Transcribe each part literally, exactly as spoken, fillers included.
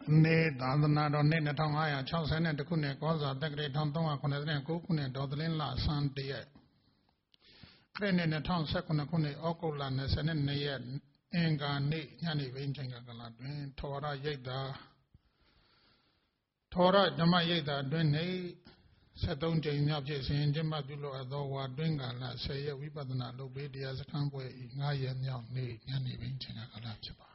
Nay, Dadana, or Nenatanga, Charles and Kune, Goza, Degree Tontonga, Kune, Kukune, Dodlin La San Diet. Crane in the town second Kune, Okoland, and then Nayet, Enga, Ni, Yani, Vinchanga, Tora Yeda, Tora, Dama Yeda, Dwene, Saton Jane Objects in Jimma Dulo, Adowa, Dwinga, say, we but not obey the as a convoy, Nayan, Ni, Yani, Vinchanga, Galachaba.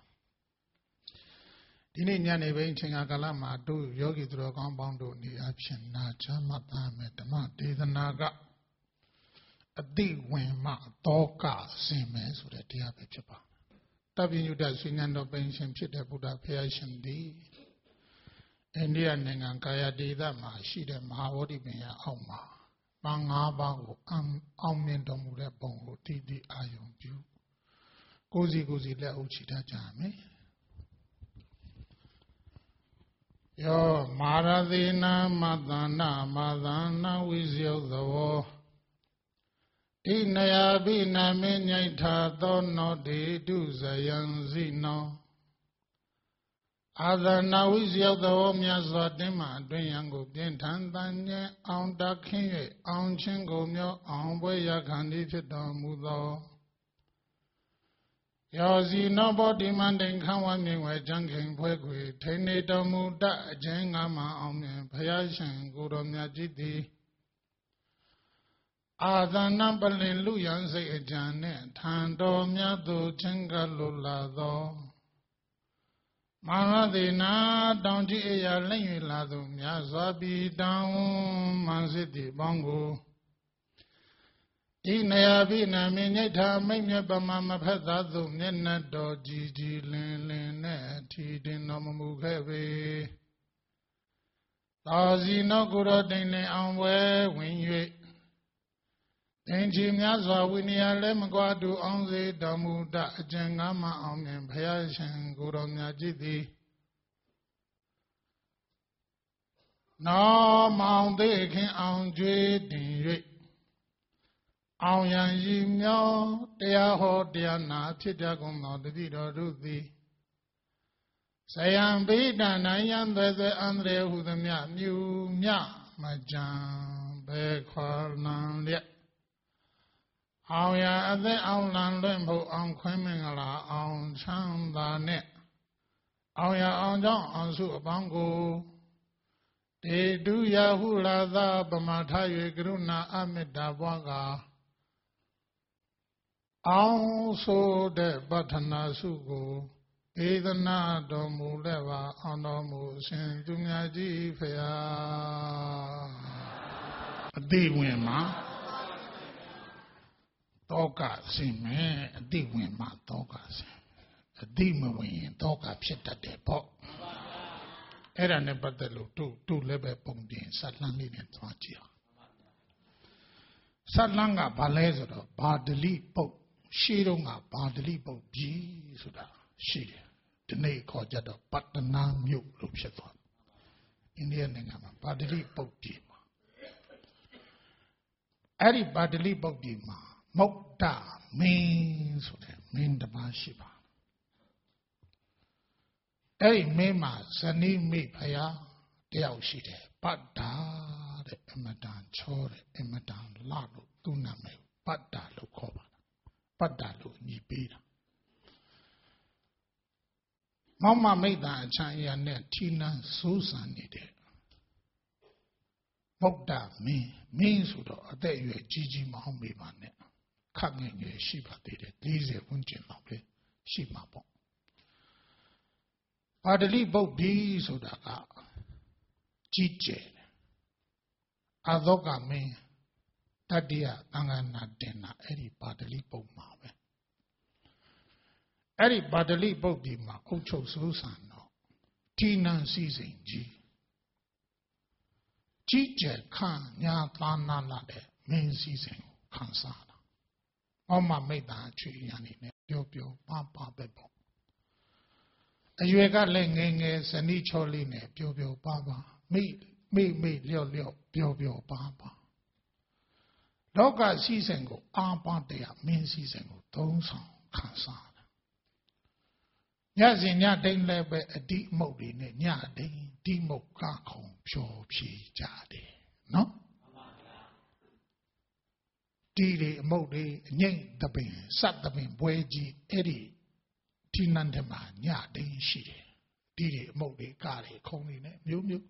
Dini nyane bain chinga kala ma do yogi thro compound do ni action na chama ta me dhamma dedana ka ati win ma toka sin me so deတရားပဲဖြစ်ပါတပ်ပြညုတဆွေဉာဏ်တော်ပင်ရှင်ဖြစ်တဲ့ဘုရားဖရာရှင်သည်အိန္ဒိယနိုင်ငံကာယဒေသမှာရှိတဲ့မဟာဝတိပင်ရအောက်မှာပန်း၅ပါးကိုအောင်မြင်တော်မူတဲ့ပုံကိုတည်တည်အာရုံပြုကိုယ်စီကိုယ်စီလက်အုပ်ချထားကြမယ်Yo Maradina Madana Madana Wizyo Inaya Bina Minyata Dono De Duzayan Zino Adana Wizyo the Omyaza Dema Dwayango Bintan Danye On Dakin On Chingo Myo On Boya Kandi Chidamudo Yazi nobody demanding Kawan where junking Pegui, Tenita Muda, Jengama on Payashan, Guromya Jiti Ada Nambalin Luyan say Janet, Tando Myado, Chenga Lulado Maradina, Donji Ea Lay Lado, Yazabi down Manziti Bongo. Inaya bina minyata minya bama phadadu nyana do jiji lin lin ne thi din no mu khebe Tazi no guro din lin aung we win yue Din chi mya swa winiya le mkwa du aung se damu da ajan nga ma aung myin phaya shin guro mya jit thi No maung de khin aung jwe din yue Aung yan yi myo tia ho tia na chitya kong no de di do du di Sayan bida na yan de de andre hu de mya myu mya ma jan be khwa nan liet Aung yan a de aung lan luen phu aung khwin mingala aung chang da net Aung yan aung chang aung su apang ko De du ya hu la da pama tha yue karuna amita bwa ka Aung so de Bhattana Sugo, Edana Domu Leva, Anomu Sin Dunyaji Fea Diwima Toka Sime, Diwima Toka Sim, Dimawin, Toka Pita de Pop. Era ne Batelu, two, two lebe Pongdin, Satlani and Twachia Satlanga Balezero, Badeli Pop. She don't have badly boat G. Suda. She. The name called Jada Patana Muk Lupshaton. Indian Ningama. Badly boat G. Every badly boat G. Mokta means mean the Mashiba. Every Mema Sani me Paya. Deo she de. Pada the Emadan Chore Emadan Lado Tuname. Pada Lukoba. Padalu ni bida. Mama made that China net Tina Susan needed. Mokda me means would there you a Gigi Mahombi man. Coming a Shiba did it. These are Winchin of it. Shiba bon. Padali boat bees or the Gigi Adoga me. Tadia Angana Dena, Eddie Badali Boma. Eddie Badali Bodima, Ocho Susano, Tina season G. Gije Khan, Yatana Lade, main season, Kansana. Oma made that tree yanine, Yopio, Papa Bebo. A you got Lengenge, Sani Choline, Yopio Papa, me, me, me, Leo Leo, Yopio Papa. Loga season go, Abba dea, main season go, those on Kansana. ညစဉ်ညတိုင်းလည်းပဲအဒီမုတ်တွေနဲ့ညတိုင်းဒီမုတ်ကခုံဖြောဖြေကြတယ်နော်ဒီတွေအမုတ်တွေအငိမ့်သပင်စက်သပင်ပွဲကြီးအဲ့ဒီဒီနန်းထဲမှာညတိုင်းရှိတယ်ဒီတွေအမုတ်တွေကားတွေခုံတွေနဲ့မျိုးမျိုး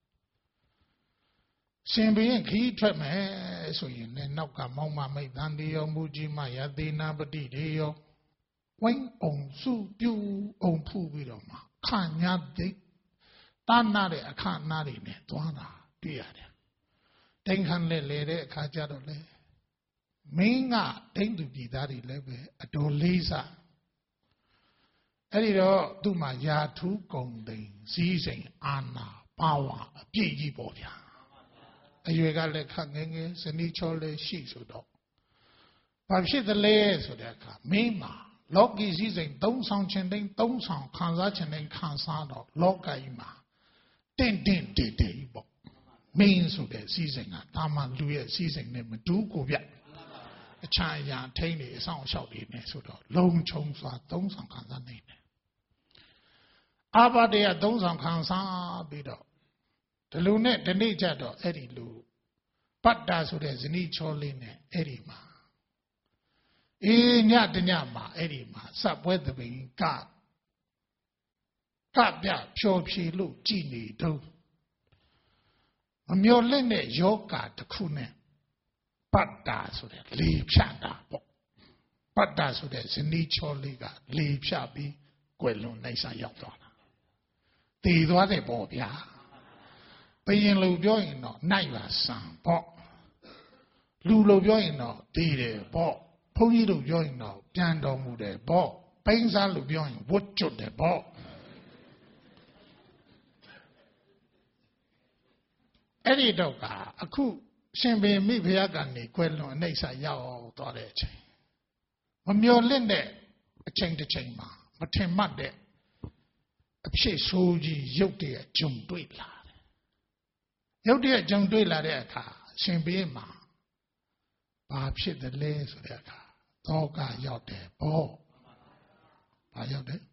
ရှင်ဘရင်ခီးထွက်မယ်ဆိုရင်လည်းနောက်ကမောင်းမမိတ်တန်တေရောမူကြီးမယသေနာပတိတွေရောဝိုင်းအောင်စုပြူအောင်ဖူးပြီးတော့မှခညာသိတာနာတဲ့အခါနာတွေနဲ့သွားတာတွေ့ရတယ်တိန်ခမ်းလဲလေတဲ့အခါကျတော့လေမင်းကတိန်သူပြည်သားတွေလည်းပဲအတော်လေးစားအဲ့ဒီတော့သူ့မှာယာထူးကုံသိန်းစည်းစိမ်အာနာပါဝါအပြည့်ကြီးပေါ့ဗျာအရွယ်ကလည်းခက်ငယ်ငယ်ဇနီးချောလေးရှိဆိုတော့ဘာဖြစ်သလဲဆိုတဲ့အခါမင်းမှာလောကီစည်းစိမ်သုံးဆောင်ခြင်းတိုင်းသုံးဆောင်ခံစားခြင်းတိုင်းခံစားတော့လောကကြီးမှာတင့်တင့်တေတေပေါ့မင်းဆိုတဲ့စည်းစိမ်ကဒါမှလူရဲ့စည်းစိမ်နဲ့မတူကိုဗျအချာအရာထိန်းနေအဆောင်အရှောက်တွေနဲ့ဆိုတော့လုံခြုံစွာသုံးဆောင်ခံစားနေတယ်အာဘတေယသုံးဆောင်ခံစားပြီးတော့ဒီလူနဲ့ဒီနေ့ကြတော့အဲ့ဒီလူပတ္တာဆိုတဲ့ဇနီးချောလေးနဲ့အဲ့ဒီမှာအေးညတညမှာအဲ့ဒီမှာစပ်ပွဲသဘင်ကကပြဖြောဖြေလို့ကြည်နေတော့မမျော်လင့်တဲ့ယောဂတစ်ခုနဲ့ပတ္တာဆိုတဲ့လေဖြတ်တာပေါ့ပတ္တာဆိုတဲ့ဇနီးချောလေးကလေဖြတ်ပြီးကွယ်လွန်နိုင်စာရောက်သွားတာတည်သွားတယ်ပေါ့ဗျာဘယင်လူပြောရင်တော့နိုင်ပါဆံပေါ့လူလူပြောရင်တော့တည်တယ်ပေါ့ဘုန်းကြီးတို့ပြောရင်တော့ပြန်တော်မူတယ်ပေါ့ပိန်းစားလို့ပြောရင်ဝတ်ကျွတ်တယ်ပေါ့အဲ့ဒီတော့ကအခုရှင်ဘုရင်မိဖုရားကနေကွယ်လွန်အနိစ္စရောက်သွားတဲ့အချိန်မမျော်လင့်တဲ့အချိန်တစ်ချိန်မှာမထင်မှတ်တဲ့အဖြစ်ဆိုးကြီးရုပ်တရက်ဂျုံတွေ့လာတယ်ရုပ်တရက်ဂျုံတွေ့လာတဲ့အခါရှင်ဘုရင်မှာဘာဖြစ်တယ်လဲဆိုတဲ့အခါသောကရောက်တယ်ပေါ့ဘာရောက်တယ်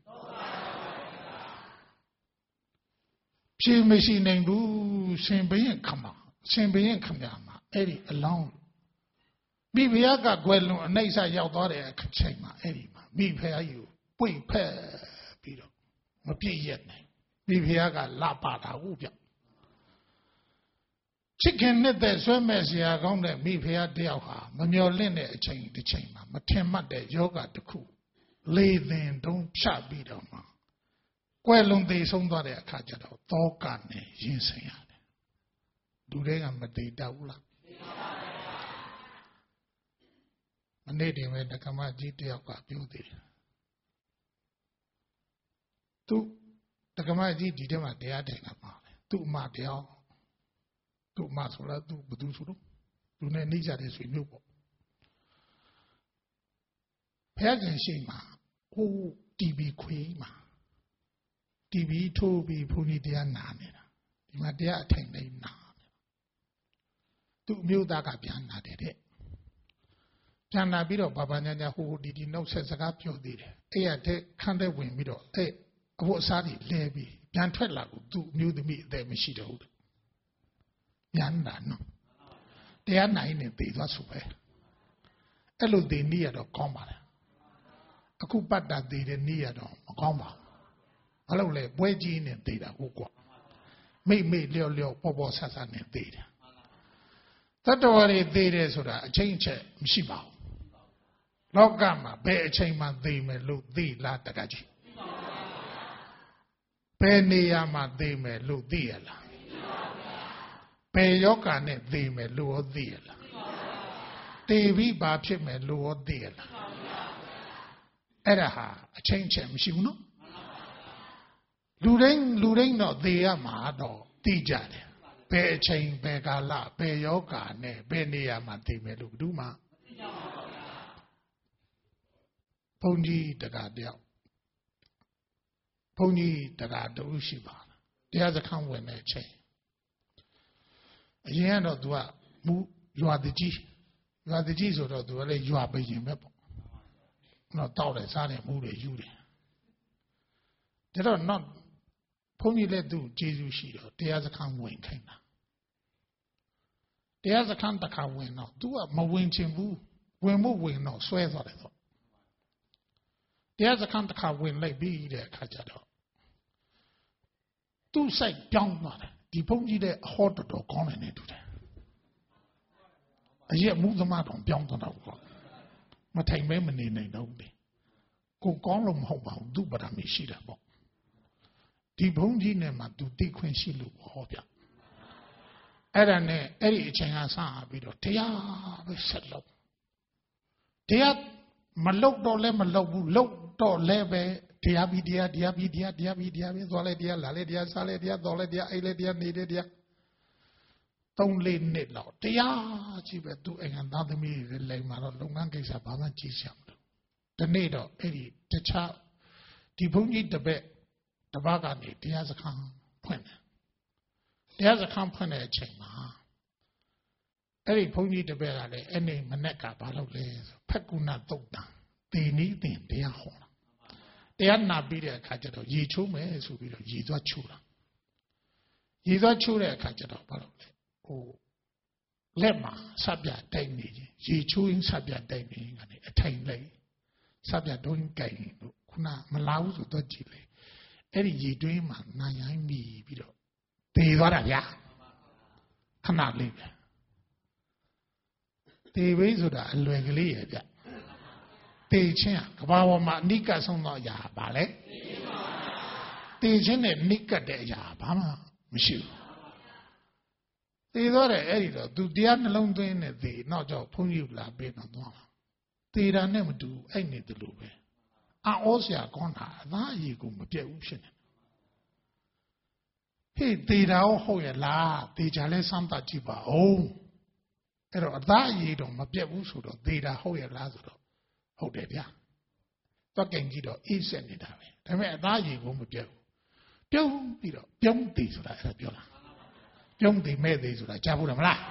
ဖြေမရှိနိုင်ဘူးရှင်ဘုရင်ခမရှင်ဘုရင်ခမမှာအဲ့ဒီအလောင်းမိဖုရားကကွယ်လွန်အနိစ္စရောက်သွားတဲ့အချိန်မှာအဲ့ဒီမှာမိဖုရားကြီးကိုပွေဖက်ပြီးတော့မပြည့်ရက်နိုင်မိဖုရားကလာပါတာဟုတ်ဗျချစ်ခင်နဲ့တဲ့ဆွဲမဲ့ဆရာကောင်းတဲ့မိဖုရားတယောက်ဟာမမျော်လင့်တဲ့အချိန်တစ်ချိန်မှာမထင်မှတ်တဲ့ယောဂတစ်ခုလေသင်တုံးဖြတ်ပြီးတော့မှကွယ်လွန်သေးဆုံးသွားတဲ့အခါကျတော့တောကနဲ့ရင်ဆိုင်ရတယ်လူတွေကမတည်တတ်ဘူးလားမနေ့တည်းပဲဓကမကြီးတယောက်ကပြောသေးတယ်သူဓကမကြီးဒီထဲမှာတရားထိုင်တာပါသူ့အမတရားသူ့အမဆိုလားသူဘယ်သူဆိုတော့သူနဲ့နှိမ့်ကြတဲ့ဆွေမျိုးပေါ့ဘုရားရှင်ရှိမှာဟိုတီဗီခွေးမှာတီဗီထိုးပြီးဘုန်းကြီးတရားနာနေတာဒီမှာတရားအထိုင်နေနာသူ့အမျိုးသားကပြန်နာတယ်တဲ့ပြန်လာပြီးတော့ဘာဘာညာညာဟိုဟိုဒီဒီနှုတ်ဆက်စကားပြောသေးတယ်အဲ့ရတဲ့ခန်းတဲ့ဝင်ပြီးတော့အဲ့အဖို့အစားတွေလဲပြီးပြန်ထွက်လာကိုသူ့အမျိုးသမီးအသက်မရှိတော့ဘူးပြန်လာနော်တရားနိုင်နေသေးသွားဆိုပဲအဲ့လိုသေးနေရတော့ကောင်းပါလားအခုပတ်တာသေးတဲ့နေရတော့မကောင်းပါဘူးဘာလို့လဲပွဲကြီးနေသေးတာဟုတ်ကွာမိတ်မိတ်လျော့လျော့ပေါ်ပေါ်ဆဆနဲ့သေးတယ်တတ္တဝါတွေသေးတယ်ဆိုတာအချိန်ချက်မရှိပါဘူးလောကမှာဘယ်အချိန်မှသေမယ်လို့သိလားတကကြီးဘယ်နေရာမှာသေမယ်လို့သိရလားဘယ်ယောဂနဲ့သေမယ်လို့ရောသိရလားသေပြီးဘာဖြစ်မယ်လို့ရောသိရလားအဲ့ဒါဟာအချိန်ချက်မရှိဘူးနော်လူတိုင်းလူတိုင်းတော့သေရမှာတော့သိကြတယ်ဘယ်အချိန်ဘယ်ကာလဘယ်ယောဂနဲ့ဘယ်နေရာမှာသေမယ်လို့ဘယ်သူမှဘုန်းကြီးတကားတယောက်ဘုန်းကြီးတကားတူရှိပါတရားစခန်းဝင်တဲ့အချိန်အရင်ကတော့ तू ကမူရွာတကြီးရွာတကြီးဆိုတော့ तू ကလည်းရွာပရင်ပဲပေါ့တော့တောက်တယ်စားတယ်မူတွေယူတယ်ဒါတော့တော့ဘုန်းကြီးလည်းသူကျေးဇူးရှိတော့တရားစခန်းဝင်ခိုင်းတာတရားစခန်းတစ်ခါဝင်တော့ तू ကမဝင်ချင်ဘူးဝင်ဖို့ဝင်တော့ဆွဲသွားတယ်တော့တရားစခန်းတစ်ခါဝင်လိုက်ပြီးတဲ့အခါကျတော့သူ့စိတ်ပြောင်းသွားတယ်ဒီဘုန်းကြီးတဲ့အဟောတော်တော်ကောင်းတယ်နဲ့တူတယ်အရက်မှုသမားတော်ပြောင်းသွားတော့ကောမထိုင်မဲမနေနိုင်တော့ဘူးကိုကောင်းလို့မဟုတ်ပါဘူးသူ့ဗဒမေရှိတာပေါ့ဒီဘုန်းကြီးနဲ့မှသူသိခွင့်ရှိလို့ဟောပြအဲ့ဒါနဲ့အဲ့ဒီအချိန်ကစပြီးတော့တရားပဲဆက်လုပ်တရားမလုပ်တော့လဲမလုပ်ဘူးလုပ်တော့လဲပဲတရားပြီးတရားတရားပြီးတရားတရားပြီးတရားပြီးသွားလဲတရားလာလဲတရားစားလဲတရားတော်လဲတရားအိတ်လဲတရားနေလဲတရားသုံးလေးနှစ်လောက်တရားကြည့်ပဲသူအိမ်ကသားသမီးတွေလိမ်မှာတော့လုပ်ငန်းကိစ္စဘာမှကြည့်ရမလို့ဒီနေ့တော့အဲ့ဒီတခြားဒီဘုန်းကြီးတပည့်တပတ်ကနေတရားစခန်းဖွင့်တယ်တရားစခန်းဖွင့်တဲ့အချိန်မှာအဲ့ဒီဘုန်းကြီးတပည့်ကလည်းအဲ့ဒီမနေ့ကဘာလုပ်လဲဆိုဖက်ကုဏသုတ်တံတေနီးတင်တရားဟောတာတရားနာပြီးတဲ့အခါကျတော့ရေချိုးမယ်ဆိုပြီးတော့ရေသွားချိုးတာရေသွားချိုးတဲ့အခါကျတော့ဘာလုပ်လဲဟိုလက်မှာစပြတိုက်နေခြင်းရေချိုးရင်းစပြတိုက်နေရင်ကနေအထိုင်လိုက်စပြဒုံးကြိုင်လို့ခုနမလာဘူးဆိုတော့ကြည့်လေအဲ့ဒီရေတွင်းမှာနာရိုင်းမိပြီးတော့သေသွားတာဗျာခဏလေးပဲသေဘိဆိုတာအလွယ်ကလေးရဲ့ဗျသေချင်းကဘာပေါ်မှာအနိကဆုံးသောအရာပါလေသေချင်းနဲ့နိကတဲ့အရာဘာမှမရှိဘူးသေသွားတယ်အဲ့ဒီတော့သူတရားနှလုံးသွင်းနေသေနောက်ကျဘုန်းကြီးလာပေးတော့သွားတာသေတာနဲ့မတူအဲ့နေတယ်လို့ပဲအောစရာကောင်းတာအသားအရည်ကိုမပြတ်ဘူးဖြစ်နေဟေးသေတာဟုတ်ရဲ့လားသေချာလဲစမ်းသပ်ကြည့်ပါဦးအဲ့တော့အသားအရည်တော့မပြတ်ဘူးဆိုတော့သေတာဟုတ်ရဲ့လားဆိုတော့ဟုတ်တယ်ဗျာတော့ကင်ကြီးတော့အေးဆက်နေတာပဲဒါပေမဲ့အသားအရည်ကိုမပြတ်ဘူးပြုံးပြီးတော့ပြုံးသေးဆိုတာအဲ့ဒါပြောလားပြုံးသေးမဲ့သေးဆိုတာကြားဘူးလားမလား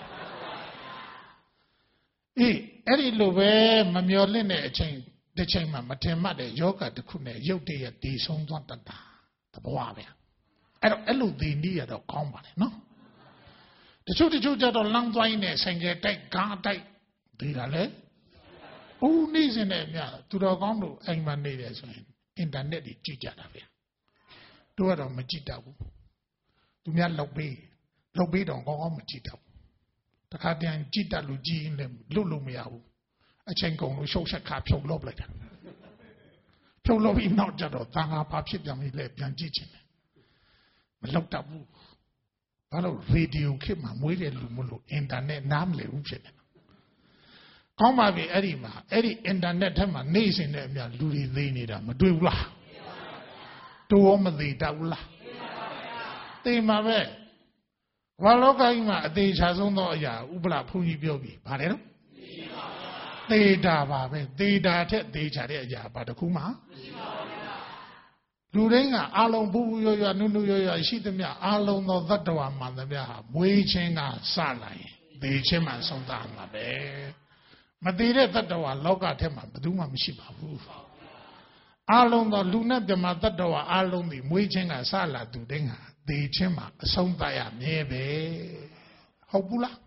အေးအဲ့ဒီလိုပဲမမျော်လင့်တဲ့အချိန်တစ်ချိန်မှမထင်မှတ်တဲ့ယောဂတစ်ခုနဲ့ရုပ်တရက်တည်ဆုံးသွားတတ်တာသဘောပဲအဲ့တော့အဲ့လိုသိနေရတော့ကောင်းပါလေနော်တချို့တချို့ကြတော့လမ်းသွားရင်းနဲ့ဆိုင်ကယ်တိုက်ကားတိုက်ဒီတာလေဦးနေစင်တဲ့မြတ်သူတော်ကောင်းတို့အိမ်မှာနေတယ်ဆိုရင်အင်တာနက်တွေကြည့်ကြတာပဲတို့ကတော့မကြည့်တတ်ဘူးသူများလောက်ပေးလောက်ပေးတော့ကောင်းကောင်းမကြည့်တတ်ဘူးတခါတည်းကြည့်တတ်လို့ကြည့်ရင်လည်းလွတ်လို့မရဘူးအချိန်ကုန်လို့ရှုပ်ဆက်ခါဖြုတ်လုပ်လိုက်တာဖြုတ်လုပ်ပြီးနောက်ကျတော့သံဃာဘာဖြစ်ပြန်ပြီလဲပြန်ကြည့်ချင်တယ်မလောက်တတ်ဘူးဘာလို့ရေဒီယိုခေတ်မှာမွေးတဲ့လူမလို့အင်တာနက်နားမလည်ဘူးဖြစ်နေကောင်းပါပြီအဲ့ဒီမှာအဲ့ဒီအင်တာနက်ထဲမှာနေစင်တဲ့အမြလူတွေသိနေတာမတွေ့ဘူးလားတို့ရောမသိတတ်ဘူးလားသိမှာပဲဘာလောကကြီးမှာအသေးချာဆုံးသောအရာဥပလဘုန်းကြီးပြောပြီဗါတယ်နော်သေတာပါပဲသေတာထက်သေချာတဲ့အရာဘာတစ်ခုမှလူတိုင်းကအာလုံးဘူးဘူးရွရွနုနုရွရွရှိသမျှအာလုံးသောသတ္တဝါမှန်သမျှဟာမွေးခြင်းကစလာရင်သေခြင်းမှဆုံးသမှာပဲမသေးတဲ့သတ္တဝါလောကထဲမှာဘယ်သူမှမရှိပါဘူးအာလုံးသောလူနဲ့ပြမသတ္တဝါအာလုံးဒီမွေးခြင်းကစလာသူတိုင်းဟာသေခြင်းမှအဆုံးသတ်ရမြဲပဲဟုတ်ဘူးလား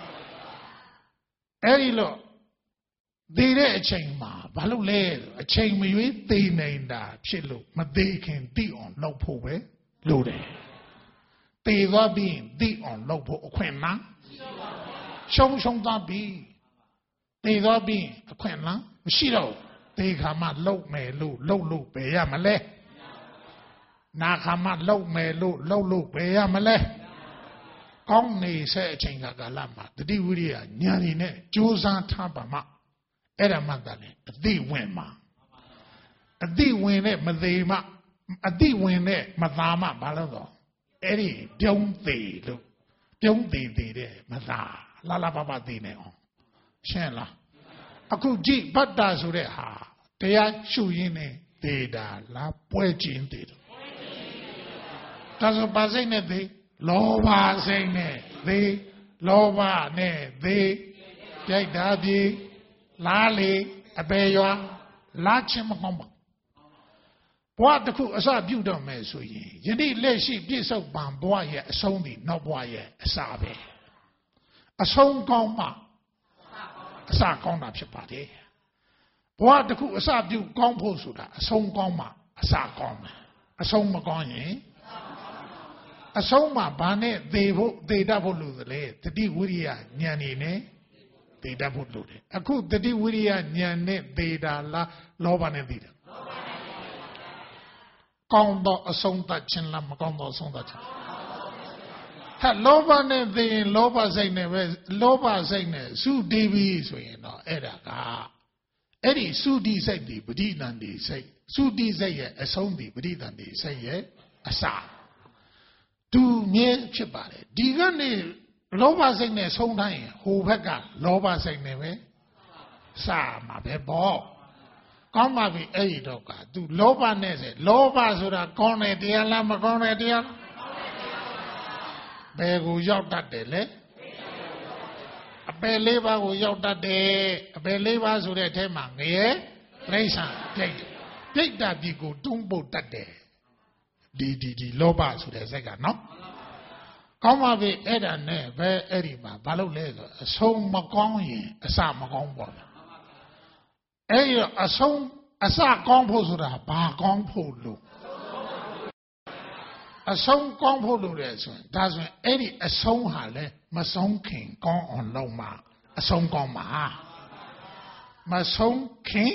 အဲ့ဒီလို့သေတဲ့အချိန်မှာဘာလို့လဲအချိန်မရွေးသေနေတာဖြစ်လို့မသေခင်သိအောင်လုပ်ဖို့ပဲလိုတယ်သေသွားပြီးသိအောင်လုပ်ဖို့အခွင့်လားရှုံးရှုံးသွားပြီးသေသွားပြီးအခွင့်လားမရှိတော့သေခါမှလုပ်မယ်လို့လုပ်လို့ပဲရမလဲနာခါမှလုပ်မယ်လို့လုပ်လို့ပဲရမလဲကောင်းနေတဲ့အချိန်ကကာလမှာတတိဝိရိယညာနေနဲ့ကြိုးစားထားပါမှအဲ့ဒါမှသာလေအသိဝင်မှာအသိဝင်နဲ့မသေးမှအသိဝင်နဲ့မသာမှဘာလို့တော့အဲ့ဒီပြုံးသေးလို့ပြုံးသေးသေးတဲ့မသာလာလာပပသေးနေအောင်ရှင်းလားအခုကြည့်ဗတ္တဆိုတဲ့ဟာတရားရှုရင်းနဲ့သေးတာလားပွဲကျင်သေးတယ်ဒါဆိုပါစိတ်နဲ့သေးလောဘစိတ်နဲ့သေးလောဘနဲ့သေးကြိုက်တာပြေလားလေအပေရွာလားချင်းမကောင်းပါဘဝတစ်ခုအစပြုတော့မယ်ဆိုရင်ယနေ့လက်ရှိပြည့်စုံပံဘဝရဲ့အဆုံးဒီနောက်ဘဝရဲ့အစပဲအဆုံးကောင်းမှအစကောင်းတာဖြစ်ပါတယ်ဘဝတစ်ခုအစပြုကောင်းဖို့ဆိုတာအဆုံးကောင်းမှအစကောင်းမယ်အဆုံးမကောင်းရင်အဆုံးမှဘာနဲ့သေဖို့သေတတ်ဖို့လို့လဲတတိဝိရိယဉာဏ်နေနဲ့သေတတ်ဖို့လို့တယ်အခုတတိဝိရိယဉာဏ်နဲ့သေတာလားလောဘနဲ့သေတာကောင်းသောအဆုံးသတ်ခြင်းလားမကောင်းသောအဆုံးသတ်ခြင်းဟာလောဘနဲ့သေရင်လောဘစိတ်နဲ့ပဲလောဘစိတ်နဲ့စုတည်ပြီးဆိုရင်တော့အဲ့ဒါကအဲ့ဒီစုတည်စိတ်ဒီပဋိသန္ဓေစိတ်စုတည်စိတ်ရဲ့အဆုံးဒီပဋိသန္ဓေစိတ်ရဲ့အစတူမြဲဖြစ်ပါတယ်ဒီကနေ့လောဘစိတ်နဲ့ဆုံးတိုင်းရင်ဟိုဘက်ကလောဘစိတ်နဲ့ပဲစမှာပဲပေါ့ကောင်းပါပြီအဲ့ဒီတော့ကသူလောဘနဲ့ဆိုလောဘဆိုတာကောင်းတယ်တရားလားမကောင်းတယ်တရားဘယ်ကိုရောက်တတ်တယ်လဲအပယ်လေးပါးကိုရောက်တတ်တယ်အပယ်လေးပါးဆိုတဲ့အထဲမှာငရဲပြိဿာပြိတ်ပြိတ္တာပြီကိုတွန်းပုတ်တတ်တယ်ဒီဒီဒီလောဘဆိုတဲ့စိတ်ကနော်ကောင်းပါပြီအဲ့ဒါနဲ့ပဲအဲ့ဒီမှာဘာလို့လဲဆိုအဆုံးမကောင်းရင်အစမကောင်းပါဘူးအဲ့ဒီအဆုံးအစကောင်းဖို့ဆိုတာဘာကောင်းဖို့လို့အဆုံးကောင်းဖို့လို့လဲဆိုရင်ဒါဆိုရင်အဲ့ဒီအဆုံးဟာလဲမဆုံးခင်ကောင်းအောင်လုပ်မှအဆုံးကောင်းမှာမဆုံးခင်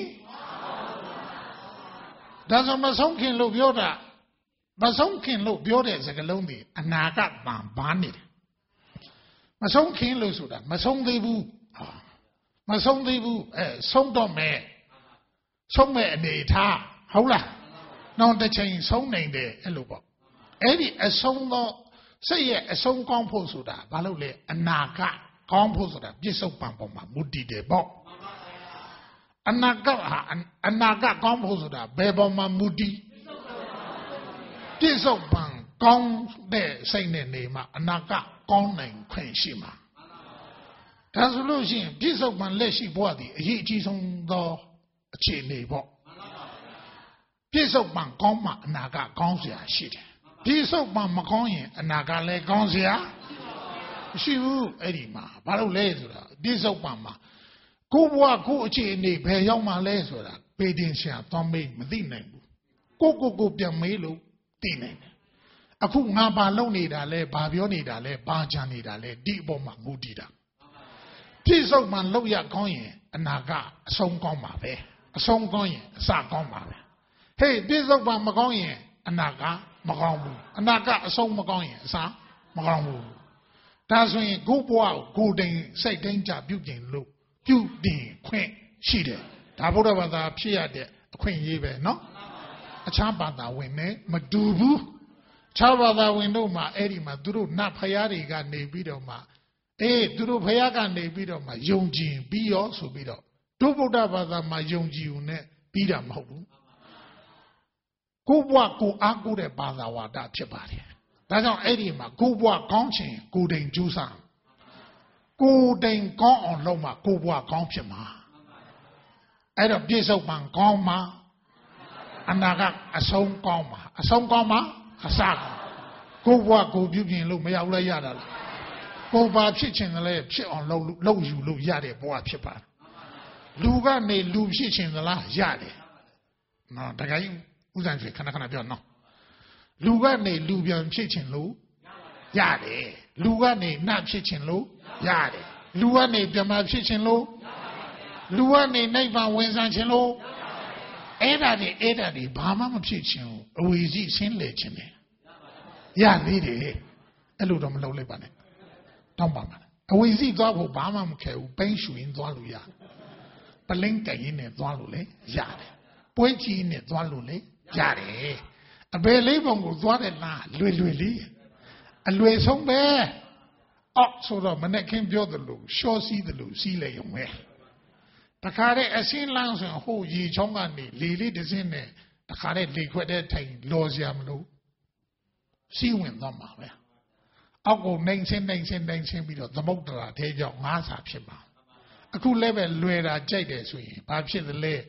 ဒါဆိုမဆုံးခင်လို့ပြောတာမဆုံးခင်လို့ပြောတဲ့စကားလုံးဒီအနာဂတ်မှာဘာနေတယ်မဆုံးခင်လို့ဆိုတာမဆုံးသေးဘူးမဆုံးသေးဘူးအဲဆုံးတော့မယ်ဆုံးမဲ့အနေထားဟုတ်လားနောက်တစ်ချိန်ဆုံးနိုင်တယ်အဲ့လိုပေါ့အဲ့ဒီအဆုံးတော့စိတ်ရဲ့အဆုံးကောင်းဖို့ဆိုတာဘာလို့လဲအနာဂတ်ကောင်းဖို့ဆိုတာပြစ္ဆုတ်ပံပေါ်မှာမူတည်တယ်ပေါ့အနာဂတ်ဟာအနာဂတ်ကောင်းဖို့ဆိုတာဘယ်ပေါ်မှာမူတည်ပြစ္ဆုတ်ပံကောင်းတဲ့စိတ်နဲ့နေမှာအနာဂတ်ကောင်းနိုင်ခွင့်ရှိမှာဒါဆိုလို့ရှိရင်ပြစ္ဆုတ်ပံလက်ရှိဘဝတည်အရေးအကြီးဆုံးသောအခြေအနေပေါ့ပြစ္ဆုတ်ပံကောင်းမှအနာဂတ်ကောင်းစရာရှိတယ်ပြစ္ဆုတ်ပံမကောင်းရင်အနာဂတ်လည်းကောင်းစရာမရှိဘူးအဲ့ဒီမှာဘာလို့လဲဆိုတာပြစ္ဆုတ်ပံမှာကိုဘဝကိုအခြေအနေဘယ်ရောက်မှလဲဆိုတာပေတင်ရှာသွားမေးမသိနိုင်ဘူးကိုကိုကိုပြန်မေးလို့သိနိုင်တယ်အခုငါဘာလုပ်နေတာလဲဘာပြောနေတာလဲဘာကြံနေတာလဲဒီအပေါ်မှာမူတည်တာပြစ္ဆုတ်ပံလောက်ရကောင်းရင်အနာဂတ်အဆုံးကောင်းပါပဲအဆုံးကောင်းရင်အစကောင်းပါပဲဟေးပြစ္ဆုတ်ပံမကောင်းရင်အနာဂတ်မကောင်းဘူးအနာဂတ်အဆုံးမကောင်းရင်အစမကောင်းဘူးဒါဆိုရင်ကိုဘဝကိုကိုတိန်စိတ်တိုင်းကြပြုပြင်လို့ပြုတင်ခွင့်ရှိတယ်ဒါဗုဒ္ဓဘာသာဖြစ်ရတဲ့အခွင့်အရေးပဲเนาะအခြားဘာသာဝင်နဲ့မတူဘူးအခြားဘာသာဝင်တို့မှာအဲ့ဒီမှာသူတို့နတ်ဖျားတွေကနေပြီးတော့မှအေးသူတို့ဖျားကနေပြီးတော့မှယုံကြည်ပြီးရောဆိုပြီးတော့တို့ဗုဒ္ဓဘာသာမှာယုံကြည်ုံနဲ့ပြီးတာမဟုတ်ဘူးကိုဘွားကိုအားကိုးတဲ့ဘာသာဝါဒဖြစ်ပါတယ်ဒါကြောင့်အဲ့ဒီမှာကိုဘွားကောင်းချင်ကိုတိန်ကျူးစားကိုတိန်ကောင်းအောင်လုပ်မှကိုဘွားကောင်းဖြစ်မှာအဲ့တော့ပြစ္ဆုတ်ပံကောင်းမှာအနာဂတ်အဆုံးကောင်းမှာအဆုံးကောင်းမှာအစကောင်းကိုဘွားကိုပြုပြင်လို့မရဘူးလဲရတာလားကိုဘာဖြစ်ချင်တယ်လဲဖြစ်အောင်လုပ်လုပ်ယူလို့ရတဲ့ဘွားဖြစ်ပါတယ်လူကနေလူဖြစ်ချင်သလားရတယ်နော်တခါကြီးဥစ္စာဖြစ်ခဏခဏပြောနော်လူကနေလူပြန်ဖြစ်ချင်လို့ရတယ်လူကနေနတ်ဖြစ်ချင်လို့ရတယ်လူကနေပြမဖြစ်ချင်လို့လူကနေနိဗ္ဗာန်ဝင်စားချင်လို့အဲ့ဒါတွေအဲ့ဒါတွေဘာမှမဖြစ်ချင်ဘူးအဝီစီဆင်းလေချင်တယ်ရသေးတယ်အဲ့လိုတော့မလုပ်လိုက်ပါနဲ့တောင်းပါပါအဝီစီသွားဖို့ဘာမှမခဲဘူးပိန်းရှူရင်သွားလို့ရပလင်းတိုင်ရင်နဲ့သွားလို့လေရတယ်ပွဲကြီးနဲ့သွားလို့လေရတယ်အဘယ်လေးပုံကိုသွားတယ်လားလွယ်လွယ်လေးအလွယ်ဆုံးပဲအော့ဆိုတော့မနဲ့ခင်းပြောသလိုရှော့စီးသလိုစီးလေရုံပဲတခါတည်းအစင်းလန်းဆိုဟိုရေချောင်းကနေလေလေးတစ်စင်းနဲ့တခါတည်းလေခွက်တဲ့ထိုင်လော်စရာမလိုစီးဝင်သွားမှာပဲအောက်ကိုနှိမ်ဆင်းနှိမ်ဆင်းနှိမ်ဆင်းပြီးတော့သမုဒ္ဒရာထဲကြောင့်ငါးစာဖြစ်မှာအခုလည်းပဲလွယ်တာကြိုက်တယ်ဆိုရင်ဘာဖြစ်သလဲ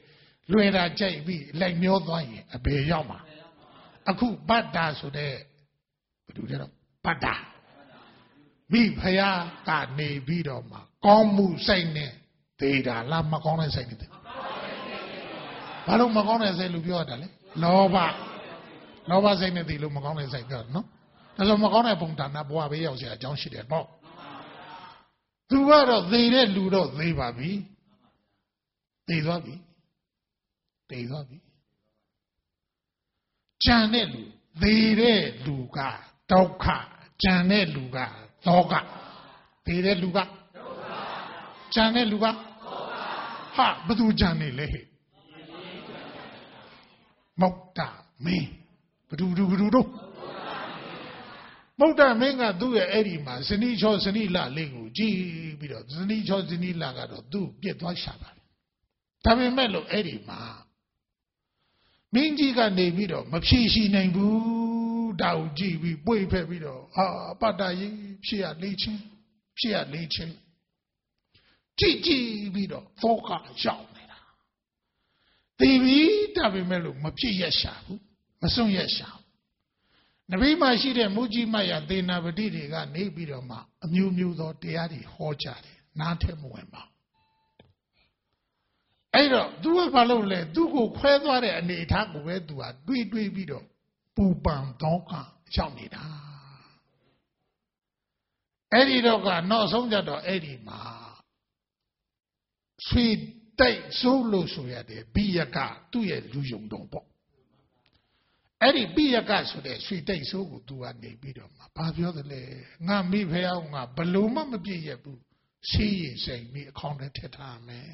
လွယ်တာကြိုက်ပြီးလိုက်မျောသွားရင်အဘေရောက်မှာအခုဗတ္တာဆိုတဲ့ဘယ်လိုလဲတော့ဗတ္တာမိဖုရားကနေပြီးတော့မှကောင်းမှုစိတ်နဲ့သေတာလားမကောင်းတဲ့စိတ်နဲ့သေဘာလို့မကောင်းတဲ့စိတ်လို့ပြောရတာလဲလောဘလောဘစိတ်နဲ့သေလို့မကောင်းတဲ့စိတ်ပြောနော်ဒါဆိုမကောင်းတဲ့ပုံဒါနဘဝဘေးရောက်เสียအကြောင်းရှိတယ်ပေါ့သူကတော့သေတဲ့လူတော့သေပါပြီသေသွားပြီသေသွားပြီကြံတဲ့လူသေတဲ့လူကဒုက္ခကြံတဲ့လူကသောကသေတဲ့လူကဒုက္ခကြံတဲ့လူကသောကဟာဘယ်သူကြံနေလဲဟဲ့မုတ်တာမင်းဘယ်သူဘယ်သူဘယ်သူတော့မုတ်တာမင်းကသူ့ရဲ့အဲ့ဒီမှာဇနီးချောဇနီးလလေးကိုကြည့်ပြီးတော့ဇနီးချောဇနီးလကတော့သူ့ပြစ်သွားရှာပါတယ်ဒါပေမဲ့လို့အဲ့ဒီမှာမင်းကြီးကနေပြီးတော့မဖြေရှိနိုင်ဘူးတောက်ကြည့်ပြီးပွေဖက်ပြီးတော့ဟာပတ္တရေးဖြေရလေးချင်းဖြေရလေးချင်းကြည့်ကြည့်ပြီးတော့သောကရောက်နေတာတည်ပြီးဒါပေမဲ့လို့မဖြေရရှာဘူးမစွန့်ရရှာနဗိမာရှိတဲ့မုကြီးမယသေနာပတိတွေကနေပြီးတော့မှအမျိုးမျိုးသောတရားတွေဟောကြတယ်နားထဲမဝင်ပါအဲ့တော့ तू ကဘာလုပ်လဲ तू ကိုခွဲသွားတဲ့အနေအထားကိုပဲ तू ကတွေးတွေးပြီးတော့ပူပန်တော့ကရောက်နေတာအဲ့ဒီတော့ကနောက်ဆုံးကြတော့အဲ့ဒီမှာဆွေတိုက်စိုးလို့ဆိုရတယ်ဘိယကသူ့ရဲ့လူယုံတော်ပေါ့အဲ့ဒီဘိယကဆိုတဲ့ဆွေတိုက်စိုးကို तू ကနေပြီးတော့မှဘာပြောသလဲငါမိဖုရားကဘလို့မှမပြည့်ရဘူးရှိရင်စိန်ပြီးအခေါင်းထဲထည့်ထားမယ်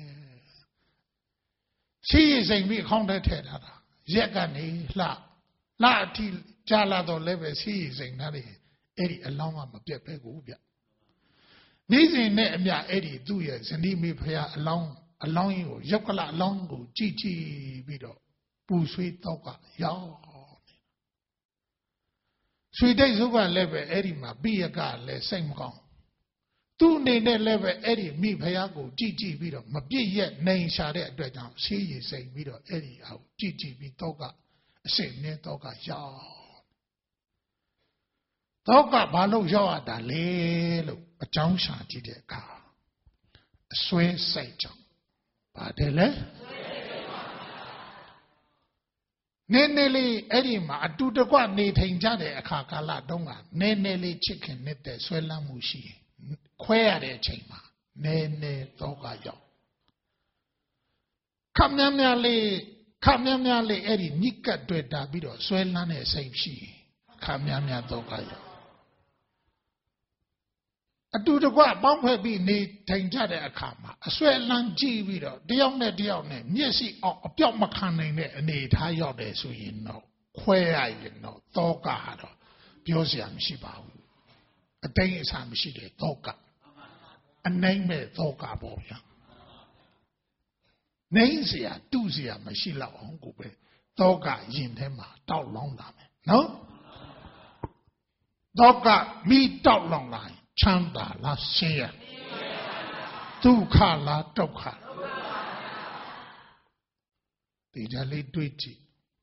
ရှိရင်စိန်ပြီးအခေါင်းထဲထည့်ထားတာရက်ကနေလှလှအထိကြာလာတော့လည်းပဲရှိရင်စိန်ထားတယ်အဲ့ဒီအလောင်းကမပြတ်ပဲကိုဗျနေ့စဉ်နဲ့အမျှအဲ့ဒီသူ့ရဲ့ဇနီးမိဖုရားအလောင်းအလောင်းကြီးကိုရောက်ကလအလောင်းကိုကြည့်ကြည့်ပြီးတော့ပူဆွေးတော့ကရောက်ဆွေတိုက်စုကလည်းပဲအဲ့ဒီမှာပိယကလည်းစိတ်မကောင်းသူ့အနေနဲ့လည်းပဲအဲ့ဒီမိဖုရားကိုကြည့်ကြည့်ပြီးတော့မပြည့်ရက်နိုင်ရှာတဲ့အတွက်ကြောင့်ဆေးရည်စိတ်ပြီးတော့အဲ့ဒီဟာကိုကြည့်ကြည့်ပြီးတော့ကအစိမ့်နဲ့တော့ကရောက်တော့ကဘာလို့ရောက်ရတာလဲလို့အကြောင်းရှာကြည့်တဲ့အခါအစွဲစိတ်ကြောင့်ပါတယ်လေနည်းနည်းလေးအဲ့ဒီမှာအတူတကွနေထိုင်ကြတဲ့အခါကာလတုန်းကနည်းနည်းလေးချစ်ခင်နေတဲ့ဆွဲလန်းမှုရှိခွဲရတဲ့အချိန်မှာနည်းနည်းတော့ကရောက်ခမများများလေးခမများများလေးအဲ့ဒီညစ်ကတ်တွေ့တာပြီးတော့ဆွဲလန်းတဲ့စိတ်ရှိခမများများတော့ကရောက်အတူတကွပေါင်းဖက်ပြီးနေထိုင်ကြတဲ့အခါမှာအဆွဲလန်းကြည့်ပြီးတော့တယောက်နဲ့တယောက်နဲ့မျက်စိအောင်အပြောက်မခံနိုင်တဲ့အနေထားရောက်တယ်ဆိုရင်တော့ခွဲရရင်တော့တောကဟာတော့ပြောစရာမရှိပါဘူးအတိတ်အဆမရှိတဲ့တောကအနိုင်မဲ့တောကပေါ့ဗျာနိုင်စရာတုစရာမရှိတော့အောင်ကိုပဲတောကရင်ထဲမှာတောက်လောင်းလာမယ်နော်တောကမိတောက်လောင်းလာချမ်းသာလားဆင်းရဲဒုက္ခလားဒုက္ခဒီကြလေးတွေးကြည့်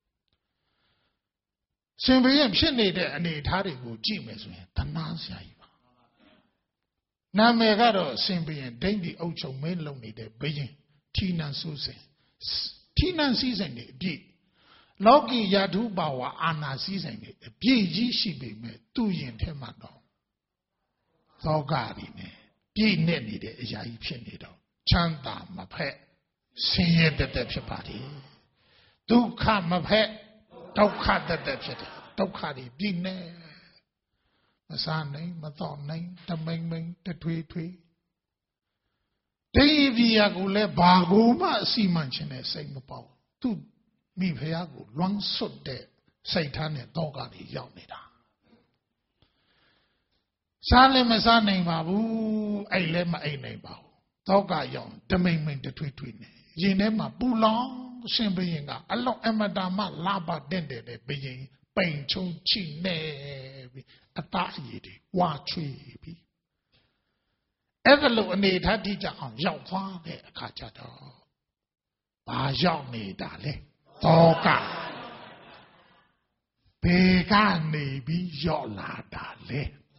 ရှင်ဘုရင်ဖြစ်နေတဲ့အနေအထားတွေကိုကြည့်မယ်ဆိုရင်တနာစရာကြီးပါနာမည်ကတော့ရှင်ဘုရင်ဒိဋ္ဌိအုပ်ချုပ်မင်းလုပ်နေတဲ့ဘုရင်ထီနန်စုစင်ထီနန်စည်းစိမ်နေအပြည့်လောကီယာထုပါဝါအာနာစည်းစိမ်နေအပြည့်ကြီးရှိပေမဲ့သူ့ရင်ထဲမှာတော့သောကရီနဲ့ပြည့်နဲ့နေတဲ့အရာကြီးဖြစ်နေတော့ချမ်းသာမဖက်ဆင်းရဲတသက်ဖြစ်ပါလေဒုက္ခမဖက်ဒုက္ခတသက်ဖြစ်တယ်ဒုက္ခတွေပြည့်နေမစားနိုင်မတော့နိုင်တမိန်မိန်တထွေးထွေးတိပိယကိုလည်းဘာကိုမှအစီမံခြင်းနဲ့စိတ်မပေါသူမိဖုရားကိုလွမ်းဆွတ်တဲ့စိတ်ထားနဲ့တော့ကနေရောက်နေတာစားလည်းမစားနိုင်ပါဘူးအိတ်လည်းမအိတ်နိုင်ပါဘူးတောကရောက်တမိန်မိန်တထွေးထွေးနေရင်ထဲမှာပူလောင်ရှင်ဘုရင်ကအလောအမတာမလာပါတဲ့တဲ့ဘုရင်ပိန်ချုံချိနေပြီးအသားအရည်တွေဝါချွေပြီးအဲ့ဒါလိုအနေထားတိကျအောင်ရောက်သွားတဲ့အခါကျတော့ဘာရောက်နေတာလဲသောကဘယ်ကနေပြီးရောက်လာတာလဲ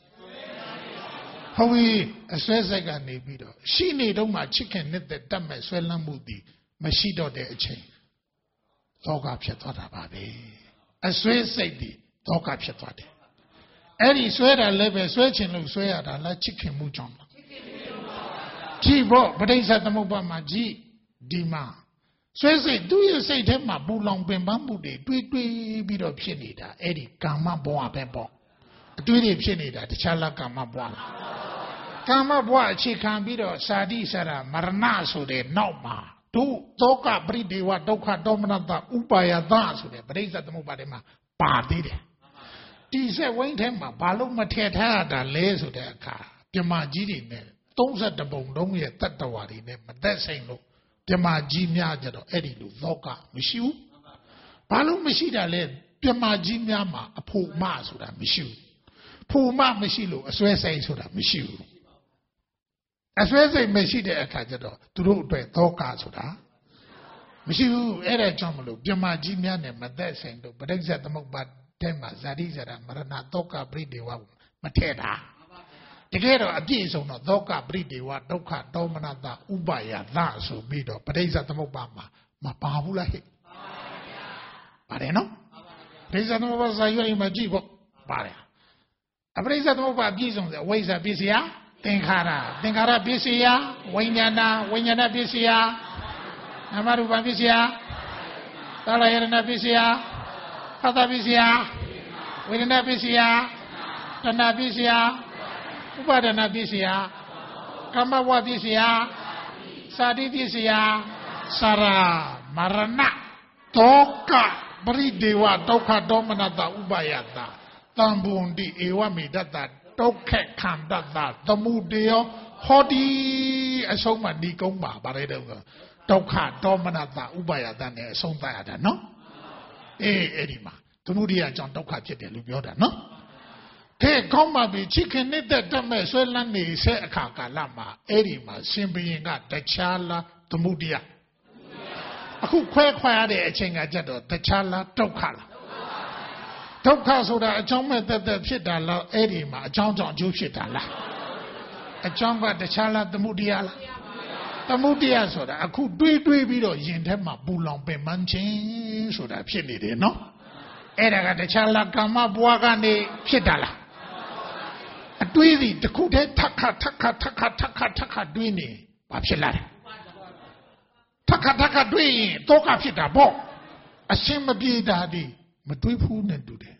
ဟုတ်ပြီအစွဲစိတ်ကနေပြီးတော့ရှိနေတော့မှချစ်ခင်နေတဲ့တတ်မဲ့ဆွဲလန်းမှုတည်မရှိတော့တဲ့အချိန်သောကဖြစ်သွားတာပါပဲအစွဲစိတ်တည်သောကဖြစ်သွားတယ်အဲ့ဒီဆွဲတာလည်းပဲဆွဲချင်လို့ဆွဲရတာလားချစ်ခင်မှုကြောင့်လားကြည့်ဖို့ပဋိစ္စသမုပ္ပါမှာကြည့်ဒီမှာဆွဲစိတ်သူ့ရဲ့စိတ်ထဲမှာပူလောင်ပင်ပန်းမှုတွေတွေးတွေးပြီးတော့ဖြစ်နေတာအဲ့ဒီကာမဘဝပဲပေါ့အတွေးတွေဖြစ်နေတာတခြားလားကာမဘဝလားကာမဘဝအခြေခံပြီးတော့စာတိစရမရဏဆိုတဲ့နောက်မှာတို့သောကပရိဒေဝဒုက္ခဒေါမနတဥပါယသဆိုတဲ့ပဋိစ္စသမုပ္ပါဒ်မှာပါသေးတယ်ဒီဆက်ဝိုင်းထဲမှာဘာလို့မထည့်ထားရတာလဲဆိုတဲ့အခါပြမကြီးတွေနဲ့သုံးဆယ့်တစ်ပုံလုံးရဲ့တတ္တဝါတွေနဲ့မသက်ဆိုင်လို့ပြမကြီးများကြတော့အဲ့ဒီလိုသောကမရှိဘူးဘာလို့မရှိတာလဲပြမကြီးများမှာအဖို့မဆိုတာမရှိဘူးဖို့မမရှိလို့အစွဲစိတ်ဆိုတာမရှိဘူးအစွဲစိတ်မရှိတဲ့အခါကျတော့သူတို့အတွက်သောကဆိုတာမရှိဘူးအဲ့ဒါကြောင့်မလို့ပြမကြီးများနဲ့မသက်ဆိုင်လို့ပဋိစ္စသမုပ္ပါဒ်ထဲမှာဇာတိဇရာမရဏသောကပရိဒေဝမထည့်တာတကယ်တော့အပြည့်စုံတော့သောကပရိဒေဝဒုက္ခဒေါမနတဥပါယသဆိုပြီးတော့ပဋိစ္စသမုပ္ပါဒ်မှာမပါဘူးလားဟဲ့ပါတယ်နော်ပဋိစ္စသမုပ္ပါဒ်စာရွက်မှာကြည့်ဖို့ပါတယ်အပဋိစ္စသမုပ္ပါဒ်ပြည့်စုံတယ်ဝိဇ္ဇာပစ္စယသင်္ခါရသင်္ခါရပစ္စယဝိညာဏဝိညာဏပစ္စယနာမရူပပစ္စယသလယရဏပစ္စယဖသပစ္စယဝေဒနာပစ္စယတဏပစ္စယဥပါဒနာပစ္စယကမ္မဝပစ္စယစာတိပစ္စယစရာမရဏတောကပရိဒေဝဒုက္ခဒေါမနတဥပါယတတံဘုံတိဧဝမေတ္တဒုက္ခခန္တတသမုဒယောဟောတိအဆုံးမဒီကုန်းပါဗါတဲ့တော့ဒုက္ခဒေါမနတဥပါယတနဲ့အဆုံးသတ်ရတာနော်အေးအဲ့ဒီမှာသမုဒယအကြောင်းဒုက္ခဖြစ်တယ်လို့ပြောတာနော်တဲ့ကောင်းပါပြီချစ်ခင်နေတဲ့တတ်မဲ့ဆွဲလန်းနေဆက်အခါကာလမှာအဲ့ဒီမှာရှင်ဘုရင်ကတခြားလားသမုဒယအခုခွဲခွဲရတဲ့အချိန်ကကြတော့တခြားလားဒုက္ခလားဒုက္ခဆိုတာအကြောင်းမဲ့သက်သက်ဖြစ်တာလားအဲ့ဒီမှာအကြောင်းကြောင့်အကျိုးဖြစ်တာလားအကြောင်းကတခြားလားသမုဒယလားသမုဒယဆိုတာအခုတွေးတွေးပြီးတော့ယင်ထဲမှာပူလောင်ပင်ပန်းခြင်းဆိုတာဖြစ်နေတယ်နော်အဲ့ဒါကတခြားလားကာမဘဝကနေဖြစ်တာလားအတွေးစီတစ်ခုတည်းထက်ခါထက်ခါထက်ခါထက်ခါထက်ခါတွေးနေဘာဖြစ်လာလဲထက်ခါထက်ခါတွေးရင်တောကဖြစ်တာပေါ့အရှင်းမပြေတာဒီမတွေးဘူးနဲ့တူတယ်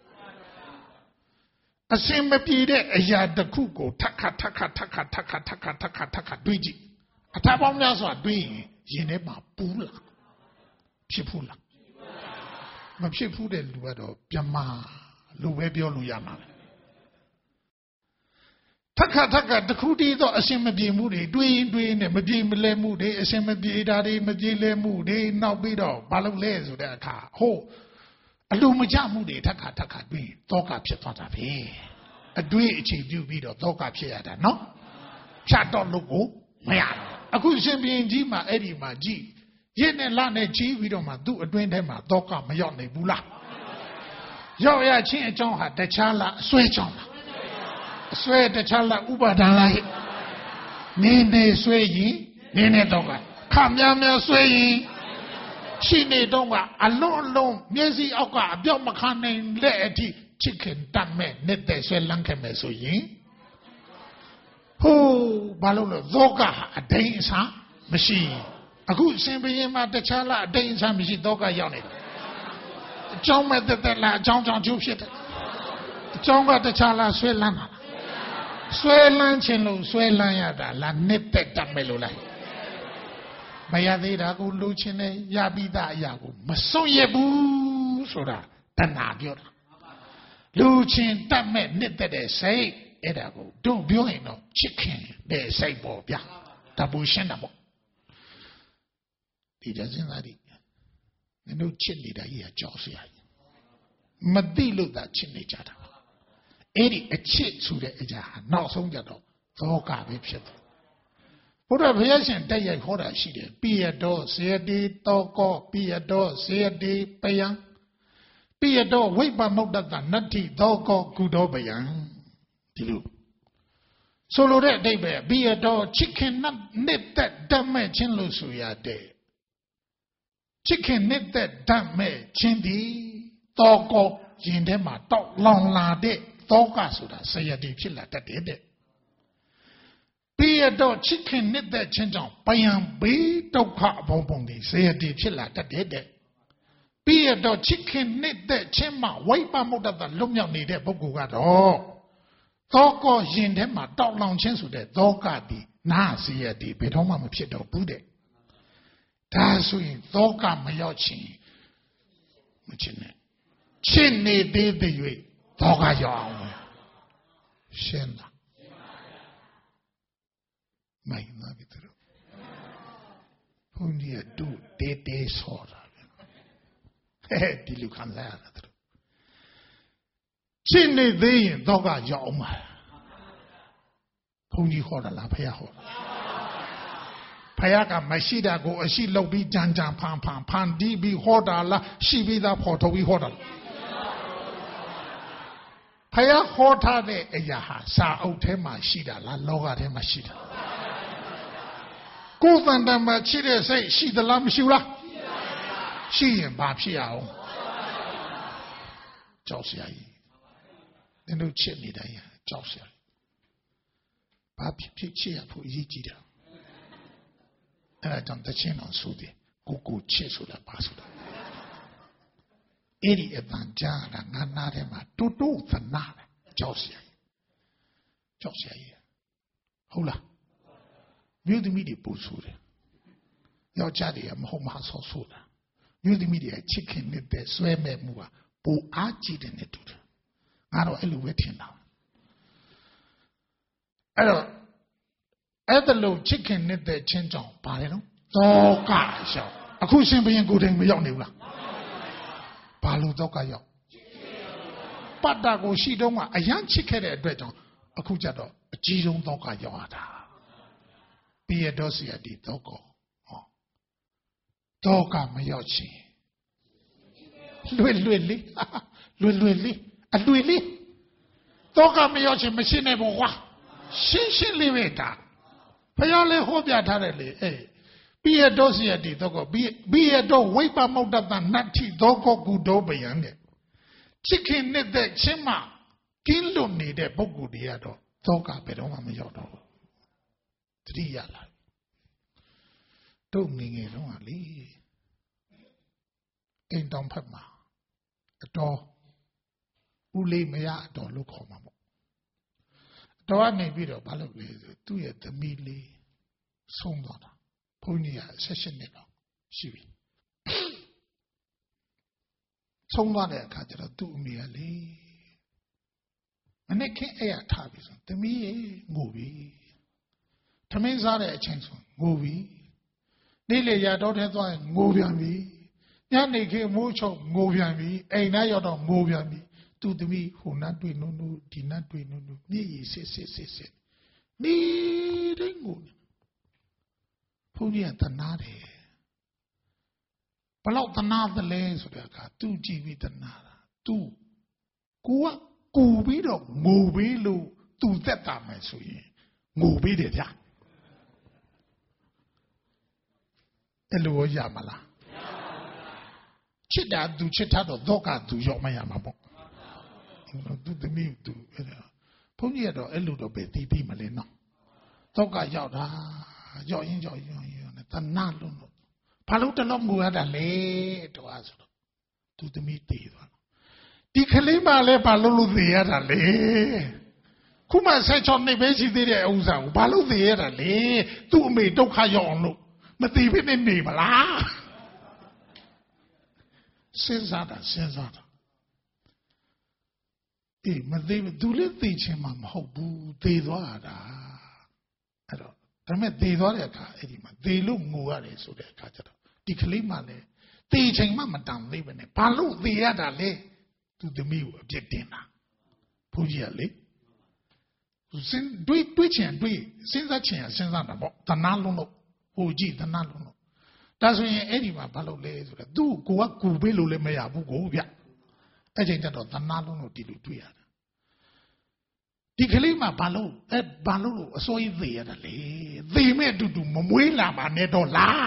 အရှင်းမပြေတဲ့အရာတစ်ခုကိုထက်ခါထက်ခါထက်ခါထက်ခါထက်ခါထက်ခါထက်ခါတွေးကြည့်အထာပေါင်းများစွာတွေးရင်ရင်ထဲမှာပူးလာဖြစ်ဘူးလားမဖြစ်ဘူးတဲ့လူကတော့ပြမလို့ပဲပြောလို့ရမှာထက်ခါထက်ခါတခုတည်းသောအရှင်မပြေမှုတွေတွေးရင်တွေးနေမပြေမလဲမှုတွေအရှင်မပြေတာတွေမပြေလဲမှုတွေနောက်ပြီးတော့ဘာလို့လဲဆိုတဲ့အခါဟိုအလိုမကျမှုတွေထက်ခါထက်ခါတွေးတောကဖြစ်သွားတာပဲအတွေးအခြေပြုပြီးတော့တောကဖြစ်ရတာနော်ဖြတ်တော့လို့ကိုမရအခုရှင်ဘုရင်ကြီးမှာအဲ့ဒီမှာကြည့်ရစ်နဲ့လနဲ့ချီးပြီးတော့မှသူ့အတွင်းထဲမှာတောကမရောက်နိုင်ဘူးလားရောက်ရချင်းအကြောင်းဟာတခြားလားအစွဲကြောင့်လားအစွဲတခြားလားဥပါဒံလားဟဲ့နေနေစွဲရင်နေနေတော့ကခများများစွဲရင်ရှိနေတော့ကအလုံးအလုံးမျက်စိအောက်ကအပြောက်မခံနိုင်တဲ့အထိချစ်ခင်တတ်မဲ့နေတဲ့ဆွဲလန်းခဲ့မယ်ဆိုရင်ဟိုးဘာလို့လဲသောကအတိန်အစားမရှိအခုရှင်ဘုရင်မှာတခြားလားအတိန်အစားမရှိသောကရောက်နေတယ်အကြောင်းမဲ့တက်တက်လားအကြောင်းကြောင့်ကျိုးဖြစ်တယ်အကြောင်းကတခြားလားဆွဲလန်းတာဆွဲလန်းခြင်းလို့ဆွဲလန်းရတာလားနေတဲ့တတ်မဲ့လို့လားမရသေးတာကိုလူချင်းနဲ့ရပြီးသားအရာကိုမစွန့်ရဘူးဆိုတာတဏှာပြောတာလူချင်းတတ်မဲ့နေတဲ့တဲ့စိတ်အဲ့ဒါကိုတို့ပြောရင်တော့ချစ်ခင်တဲ့စိတ်ပေါ့ဗျာတပူရှင်းတာပေါ့ဒီကြစဉ်းစားကြည့်နင်တို့ချစ်နေတာကြီးကကြောက်စရာကြီးမသိလို့သာချစ်နေကြတာအဲ့ဒီအချစ်ဆိုတဲ့အရာဟာနောက်ဆုံးကြတော့သောကပဲဖြစ်တယ်ဘုရားဘုရားရှင်တက်ရိုက်ခေါ်တာရှိတယ်ပိယတောဇေယတိတောကောပိယတောဇေယတိပယံပိယတောဝိပမုဒ္ဒတနတ္ထိတောကောကုတောပယံဒီလိုဆိုလိုတဲ့အဓိပ္ပာယ်ပိယတောချစ်ခင်နှစ်သက်တတ်မဲ့ခြင်းလို့ဆိုရတဲ့ချစ်ခင်နှစ်သက်တတ်မဲ့ခြင်းဒီတောကောရင်ထဲမှာတောက်လောင်လာတဲ့တောကဆိုတာဇေယတိဖြစ်လာတတ်တယ်တဲ့ပိယတောချစ်ခင်နှစ်သက်ခြင်းကြောင့်ပယံဘေးဒုက္ခအပေါင်းပုံတွေဇေယတိဖြစ်လာတတ်တယ်တဲ့ပိယတောချစ်ခင်နှစ်သက်ခြင်းမှာဝိပမုဒ္ဒတလွတ်မြောက်နေတဲ့ပုဂ္ဂိုလ်ကတော့သောကောရင်ထဲမှာတောက်လောင်ခြင်းဆိုတဲ့သောကတိနာဇေယတိဘယ်တော့မှမဖြစ်တော့ဘူးတဲ့ဒါဆိုရင်သောကမရောက်ခြင်းမချင်နဲ့ချစ်နေသေးတဲ့၍သောကရောက်အောင်ရှင်းလားမိုင်းနာပြီတို့ဘုန်းကြီးကတူတေးတေးဆော်တာဟဲ့ဒီလူခံလာရတာတို့ချစ်နေသေးရင်တော့ကရောက်မှာဘုန်းကြီးဟောတာလားဖះဟောတာဖះကမရှိတာကိုအရှိလုပ်ပြီးကြံကြံဖန်ဖန်ဖန်တီးပြီးဟောတာလားရှိပြီးသားဖော်ထုတ်ပြီးဟောတာလားဖះဟောထားတဲ့အရာဟာစာအုပ်ထဲမှာရှိတာလားလောကထဲမှာရှိတာကိုယ်တန်တမှာချစ်တဲ့စိတ်ရှိသလားမရှိဘူးလားရှိရင်ဘာဖြစ်အောင်ကြောက်စရာကြီးနင်တို့ချစ်နေတိုင်းကြောက်စရာဘာဖြစ်ဖြစ်ချစ်ရဖို့အရေးကြီးတယ်အဲ့ဒါကြောင့်တခြင်းအောင်ဆိုတယ်ကိုကိုချစ်ဆိုတာဘာဆိုတာအဲ့ဒီအတန်ကြားတာငါနာထဲမှာတူတူသနာတယ်ကြောက်စရာကြောက်စရာကြီးဟုတ်လားမြို့သမီးတွေပူဆိုးတယ်ယောက်ျားတွေကမဟုတ်မဟုတ်ဆောဆိုတာမြို့သမီးတွေကချစ်ခင်နေတဲ့ဆွဲမဲ့မှုကပူအားကြီးတယ်နဲ့တူတယ်ငါတော့အဲ့လိုပဲထင်တာအဲ့တော့အဲ့ဒါလို့ချစ်ခင်နေတဲ့ချင်းကြောင့်ဘာလဲနော်သောကရောက်အခုရှင်ဘုရင်ကိုယ်တိုင်မရောက်နေဘူးလားဘာလို့သောကရောက်ပတ္တကိုရှိတုံးကအယံချစ်ခဲ့တဲ့အတွက်ကြောင့်အခုကျတော့အကြီးဆုံးသောကရောက်ရတာပိယတောစီယတိသောကောဟောသောကမရောက်ချင်လွယ်လွယ်လေးလွယ်လွယ်လေးအလွယ်လေးသောကမရောက်ချင်မရှိနဲ့ဘောကွာရှင်းရှင်းလေးပဲဒါဘုရားလည်းဟောပြထားတယ်လေအေးပိယတောစီယတိသောကောပိယတောဝိပမုဒ္ဒတနတ္ထိသောကောကုတောပယံတဲ့ချစ်ခင်နေတဲ့ချင်းမှကင်းလွတ်နေတဲ့ပုဂ္ဂိုလ်တွေကတော့သောကဘယ်တော့မှမရောက်တော့ဘူးတတိယလာတို့ငယ်ငယ်တုန်းကလေအိမ်တောင်ဖက်မှာအတော်ဦးလေးမရအတော်လို့ခေါ်မှာပေါ့အတော်ကနေပြီးတော့ဘာလုပ်လဲဆိုသူ့ရဲ့သမီးလေးဆုံးသွားတာဘုန်းကြီးကဆက်ရှစ်နှစ်တော့ရှိပြီဆုံးသွားတဲ့အခါကျတော့သူ့အမေကလေမနေ့ကအဲ့ရထားပြီဆိုသမီးရေငိုပြီထမင်းစားတဲ့အချိန်ဆိုငိုပြီနေ့လေရတော့ထဲသွားရင်ငိုပြန်ပြီညနေခင်းမိုးချုပ်ငိုပြန်ပြီအိမ်သားရောက်တော့ငိုပြန်ပြီသူ့သမီးဟိုနတ်တွေ့နုံနုံဒီနတ်တွေ့နုံနုံမျက်ရည်စစ်စစ်စစ်စစ်နေတိုင်းငိုနေဘုန်းကြီးကတနာတယ်ဘလောက်တနာသလဲဆိုတဲ့အခါသူကြည့်ပြီးတနာတာသူကိုကကူပြီးတော့ငိုပြီးလို့သူသက်တာမယ်ဆိုရင်ငိုပြီးတယ်ဗျာအဲ့လိုရမလားချစ်တာသူချစ်တာတော့တော့ကသူရောက်မရမှာပေါ့သူသမီးသူအဲ့ဒါဘုန်းကြီးကတော့အဲ့လိုတော့ပဲတီးပြီးမလဲနော်တော့ကရောက်တာရောက်ရင်ရောက်ရင်ရောက်နေတနာလုံးလို့ဘာလို့တလုံးငိုရတာလဲတော့အဲ့ဆိုတော့သူသမီးတည်သွားဒီကလေးမလည်းဘာလို့လို့သေရတာလဲခုမှဆက်ချောနေပဲရှိသေးတဲ့ဥစ္စာကိုဘာလို့သေရတာလဲသူ့အမေဒုက္ခရောက်အောင်လို့မသိဖြစ်နေနေမလားစဉ်းစားတာစဉ်းစားတာအေးမသိဘူးသူလည်းသိချင်မှမဟုတ်ဘူးသေသွားတာအဲ့တော့ဒါမဲ့သေသွားတဲ့အခါအဲ့ဒီမှာသေလို့ငိုရတယ်ဆိုတဲ့အခါကျတော့ဒီကလေးမှလည်းသေချိန်မှမတန်သေးပဲနဲ့ဘာလို့သေရတာလဲသူသမီးကိုအပြစ်တင်တာဘုန်းကြီးကလေစဉ်တွေးတွေးချင်တွေးစဉ်းစားချင်စဉ်းစားတာပေါ့တဏှာလုံးလို့ဟိုကြည့်တဏှာလုံးလို့ဒါဆိုရင်အဲ့ဒီမှာဘာလုပ်လဲဆိုတော့သူ့ကိုကကူပေးလို့လည်းမရဘူးကိုဗျအဲ့ချိန်တက်တော့တဏှာလုံးလို့ဒီလိုတွေးရတယ်ဒီကလေးမှာဘာလို့အဲဘာလို့အစိုးရသေရတယ်လေသေမဲ့အတူတူမမွေးလာပါနဲ့တော့လား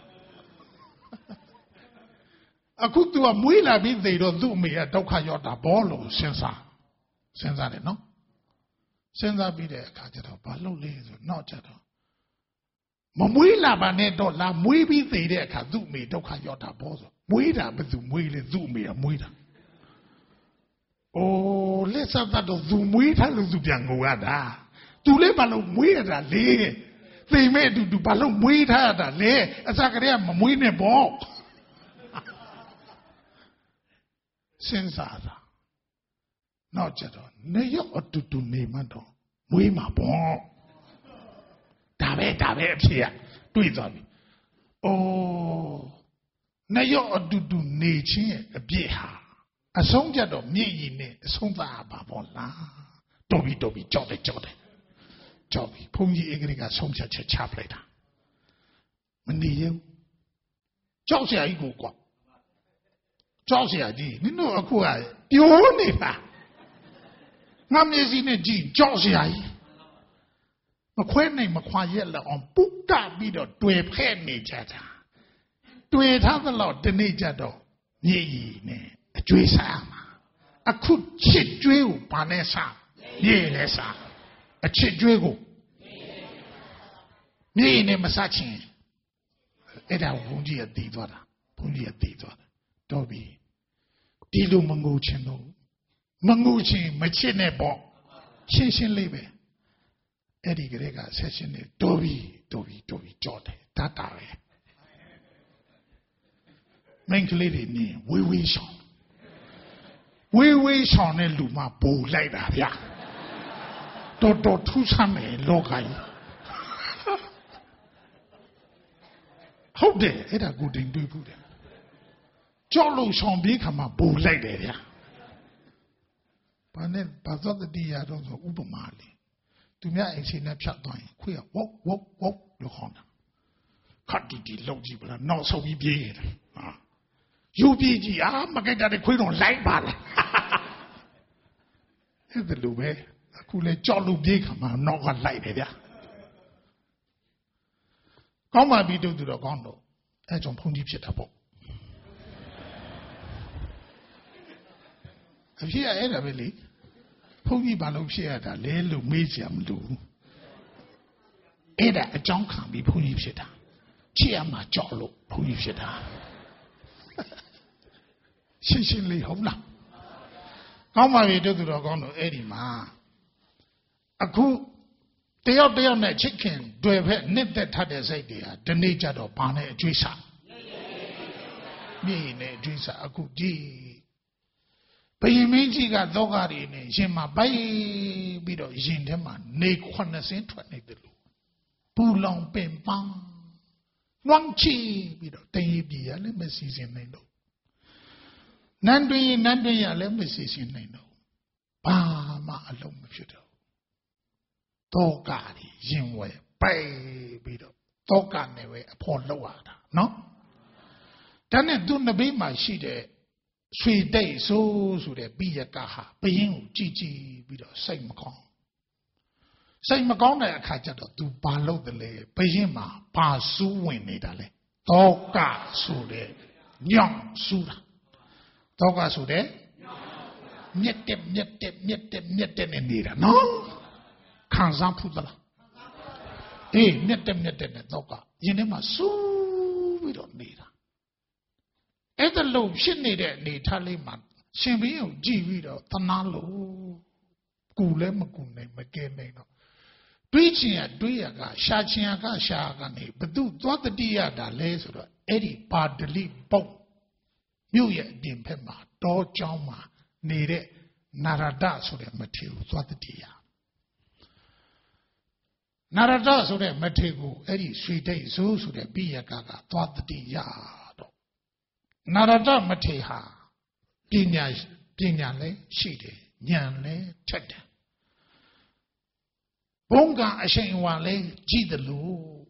အခု तू ကမွေးလာပြီးသေတော့သူ့အမေကဒုက္ခရောက်တာဘောလို့စဉ်းစားစဉ်းစားတယ်နော်စဉ်းစားပြီးတဲ့အခါကျတော့ဘာလုပ်လဲဆိုတော့ကြတော့မမွေးလာပါနဲ့တော့လားမွေးပြီးသေတဲ့အခါသူ့အမေဒုက္ခရောက်တာဘောဆိုမွေးတာဘယ်သူမွေးလဲသူ့အမေကမွေးတာအိုးလက်ဆက်တော့သူမွေးထားလို့သူပြန်ငိုရတာသူလည်းဘာလို့မွေးရတာလေသေမဲ့အတူတူဘာလို့မွေးထားရတာလဲအစကတည်းကမမွေးနဲ့ပေါ့စဉ်းစားတာနောက်ကြတော့နေရအတူတူနေမှတော့မွေးမှာပေါ့ဒါပဲဒါပဲအဖြစ်ရတွေးသွားပြီအိုးနေရအတူတူနေချင်းရဲ့အပြည့်ဟာအဆုံးကြတော့မြင့်ကြီးနဲ့အဆုံးသားပါပေါ့လားတော်ပြီတော်ပြီကြောက်တယ်ကြောက်တယ်ကြောက်ပြီဘုန်းကြီးအင်္ဂလိပ်ကဆုံးဖြတ်ချက်ချပလိုက်တာမနေရဘူးကြောက်စရာကြီးကိုကွာကြောက်စရာကြီးနင်တို့အခုကပြိုးနေတာငါမျက်စိနဲ့ကြည့်ကြောက်စရာကြီးမခွဲနိုင်မခွာရက်လောက်အောင်ပုတ်တပြီးတော့တွေ့ဖဲ့နေကြတာတွေ့ထားသလောက်ဒီနေ့ကြတော့မြည်ကြီးနဲ့အကျွေးစားမှာအခုချစ်ကျွေးကိုဘာနဲ့စားမြေနဲ့စားအချစ်ကျွေးကိုမြေနဲ့မစားချင်အဲ့ဒါဘုန်းကြီးကတည်သွားတာဘုန်းကြီးကတည်သွားတာတော့ပြီဒီလိုမငိုချင်တော့မငိုချင်မချစ်နဲ့ပေါ့ရှင်းရှင်းလေးပဲအဲ့ဒီကလေးကဆက်ရှင်းနေတော့ပြီတော့ပြီတော့ပြီကြောက်တယ်တတ်တာပဲမင်းကလေးတွေနေဝေးဝေးဆောင်ဝေးဝေးဆောင်တဲ့လူမှပူလိုက်တာဗျာတော်တော်ထူးဆန်းတယ်လောကကြီးဟုတ်တယ်အဲ့ဒါကိုတင်တွေ့ဘူးတယ်ကြောက်လို့ဆောင်ပြီးခါမှပူလိုက်တယ်ဗျာဘာနဲ့ဘာသာတရားတော့ဆိုဥပမာလေးသူများအိမ်ရှင်နဲ့ဖြတ်သွားရင်ခွေးကဝေါဝေါဝေါလို့ခေါ်တာခတ်တီတီလောက်ကြည့်ပါလားနောက်ဆုံးပြီးပြေးရတယ်ဟာယူပြေးကြည့်အာမကြိုက်တဲ့ခွေးတော့လိုက်ပါလားအဲ့ဒါလိုပဲအခုလဲကြောက်လို့ပြေးခါမှနောက်ကလိုက်တယ်ဗျာကောင်းပါပြီတို့သူတော့ကောင်းတော့အဲကြောင့်ဘုန်းကြီးဖြစ်တာပေါ့အဖြစ်အဲ့ဒါပဲလေဘုန်းကြီးဘာလို့ဖြစ်ရတာလဲလို့မေးကြမလို့အဲ့ဒါအကြောင်းခံပြီးဘုန်းကြီးဖြစ်တာချစ်ရမှာကြောက်လို့ဘုန်းကြီးဖြစ်တာရှင်းရှင်းလေးဟုတ်လားကောင်းပါပြီတို့သူတော်ကောင်းတို့အဲ့ဒီမှာအခုတယောက်တယောက်နဲ့ချစ်ခင်တွေ့ဖက်နှစ်သက်ထတဲ့စိတ်တွေဟာဒီနေ့ကျတော့ဘာနဲ့အကျွေးစားမြေနဲ့အကျွေးစားအခုကြည့်ဘယင်မင်းကြီးကသောကတွေနဲ့ရှင်မပိုက်ပြီးတော့ရင်ထဲမှာနေခွနဲ့စင်းထွက်နေတယ်လို့ပူလောင်ပင်ပန်းလွမ်းချီပြီးတော့တင်ရပြည်ရလည်းမစီစဉ်နိုင်တော့နန်းတွင်နန်းတွင်ရလည်းမစီစဉ်နိုင်တော့ဘာမှအလုံးမဖြစ်တော့တောကတွေရင်ဝဲပိုက်ပြီးတော့တောကနဲ့ပဲအဖို့လောက်ရတာနော်ဒါနဲ့သူနဘေးမှာရှိတဲ့ဆွေတိတ်ဆိုးဆိုတဲ့ပိယကဟာဘယင်းကိုကြည်ကြည်ပြီးတော့စိတ်မကောင်းစိတ်မကောင်းတဲ့အခါကျတော့ तू ဘာလုပ်တယ်လဲဘယင်းမှာဘာစူးဝင်နေတာလဲတောကဆိုတဲ့ညောင်စူးတာတောကဆိုတဲ့မြက်တက်မြက်တက်မြက်တက်မြက်တက်နဲ့နေတာနော်ခံစားဖူးသလားအေးမြက်တက်မြက်တက်နဲ့တောကရင်ထဲမှာစူးပြီးတော့နေတာအဲ့ဒါလို့ဖြစ်နေတဲ့အနေထားလေးမှာရှင်ဘင်းကိုကြည့်ပြီးတော့သနာလို့ကူလည်းမကူနိုင်မကဲနိုင်တော့တွေးချင်ရတွေးရကရှာချင်ရကရှာကနေဘသူသွားတတိရတာလဲဆိုတော့အဲ့ဒီပါဒလိပုတ်မြို့ရဲ့အပြင်ဘက်မှာတောကျောင်းမှာနေတဲ့နာရဒဆိုတဲ့မထေကိုသွားတတိရနာရဒဆိုတဲ့မထေကိုအဲ့ဒီရွှေတိတ်ဇိုးဆိုတဲ့ပိယကကသွားတတိရနာရဒမထေဟာပညာပညာလည်းရှိတယ်ဉာဏ်လည်းထက်တယ်ဘုံကအရှိန်ဝါလဲကြည့်တယ်လို့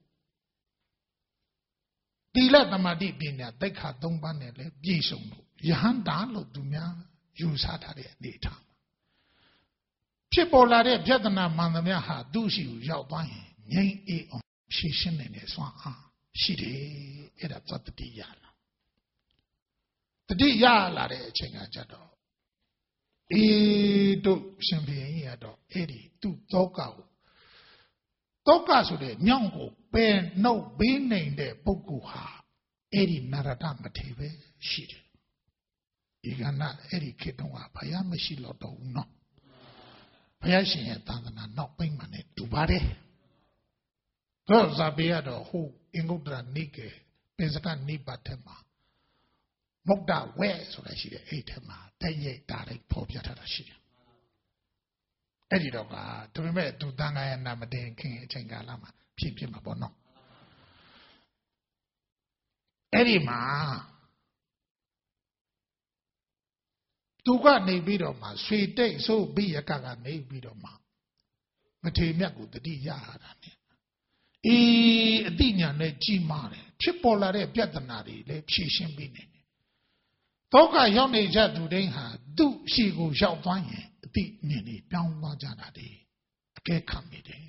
တိလသမတိပညာသိက္ခာသုံးပါးနဲ့လဲပြည့်စုံလို့ယဟန္တာလို့သူများယူဆထားတဲ့အနေထားဖြစ်ပေါ်လာတဲ့ပြဿနာမှန်သမျှဟာသူ့ရှိကိုရောက်သွားရင်ငြိမ်းအေးအောင်ဖြေရှင်းနိုင်တဲ့စွမ်းအားရှိတယ်အဲ့ဒါသတ္တိရလာတတိရလာတဲ့အချိန်ကကြတော့အေးတို့ရှင်ဘုရင်ကြီးကတော့အဲ့ဒီသူ့တောကကိုတောကဆိုတဲ့ညောင်းကိုပယ်နှုတ်ပေးနိုင်တဲ့ပုဂ္ဂိုလ်ဟာအဲ့ဒီနရတမထေပဲရှိတယ်ဒီကနေ့အဲ့ဒီခေတ္တကဘုရားမရှိတော့တော့ဘူးနော်ဘုရားရှင်ရဲ့သာသနာနောက်ပိတ်မှနဲ့တူပါတယ်တော့ဇာပေရတော့ဟိုအင်္ဂုတ္တရနိကေပိစကနိပါတ်ထဲမှာမုတ်တဝဲဆိုတာရှိတယ်အဲ့ထဲမှာတည့်ရိပ်တာလိုက်ဖော်ပြထားတာရှိတယ်အဲ့ဒီတော့ကဒါပေမဲ့သူတန်ခါရနာမတင်ခင်အချိန်ကာလမှာဖြစ်ဖြစ်မှာပေါ့နော်အဲ့ဒီမှာသူကနေပြီးတော့မှဆွေတိတ်ဆိုပြီးရကကနေပြီးတော့မှမထေမြတ်ကိုတတိရရတာနဲ့အေးအတိညာနဲ့ကြီးမားတယ်ဖြစ်ပေါ်လာတဲ့ပြဿနာတွေလည်းဖြေရှင်းပြီးနေတယ်တောကရောက်နေကြသူတိုင်းဟာသူ့ရှိကိုရောက်သွားရင်အတိမြင်နေပြောင်းသွားကြတာတွေအကဲခတ်မိတယ်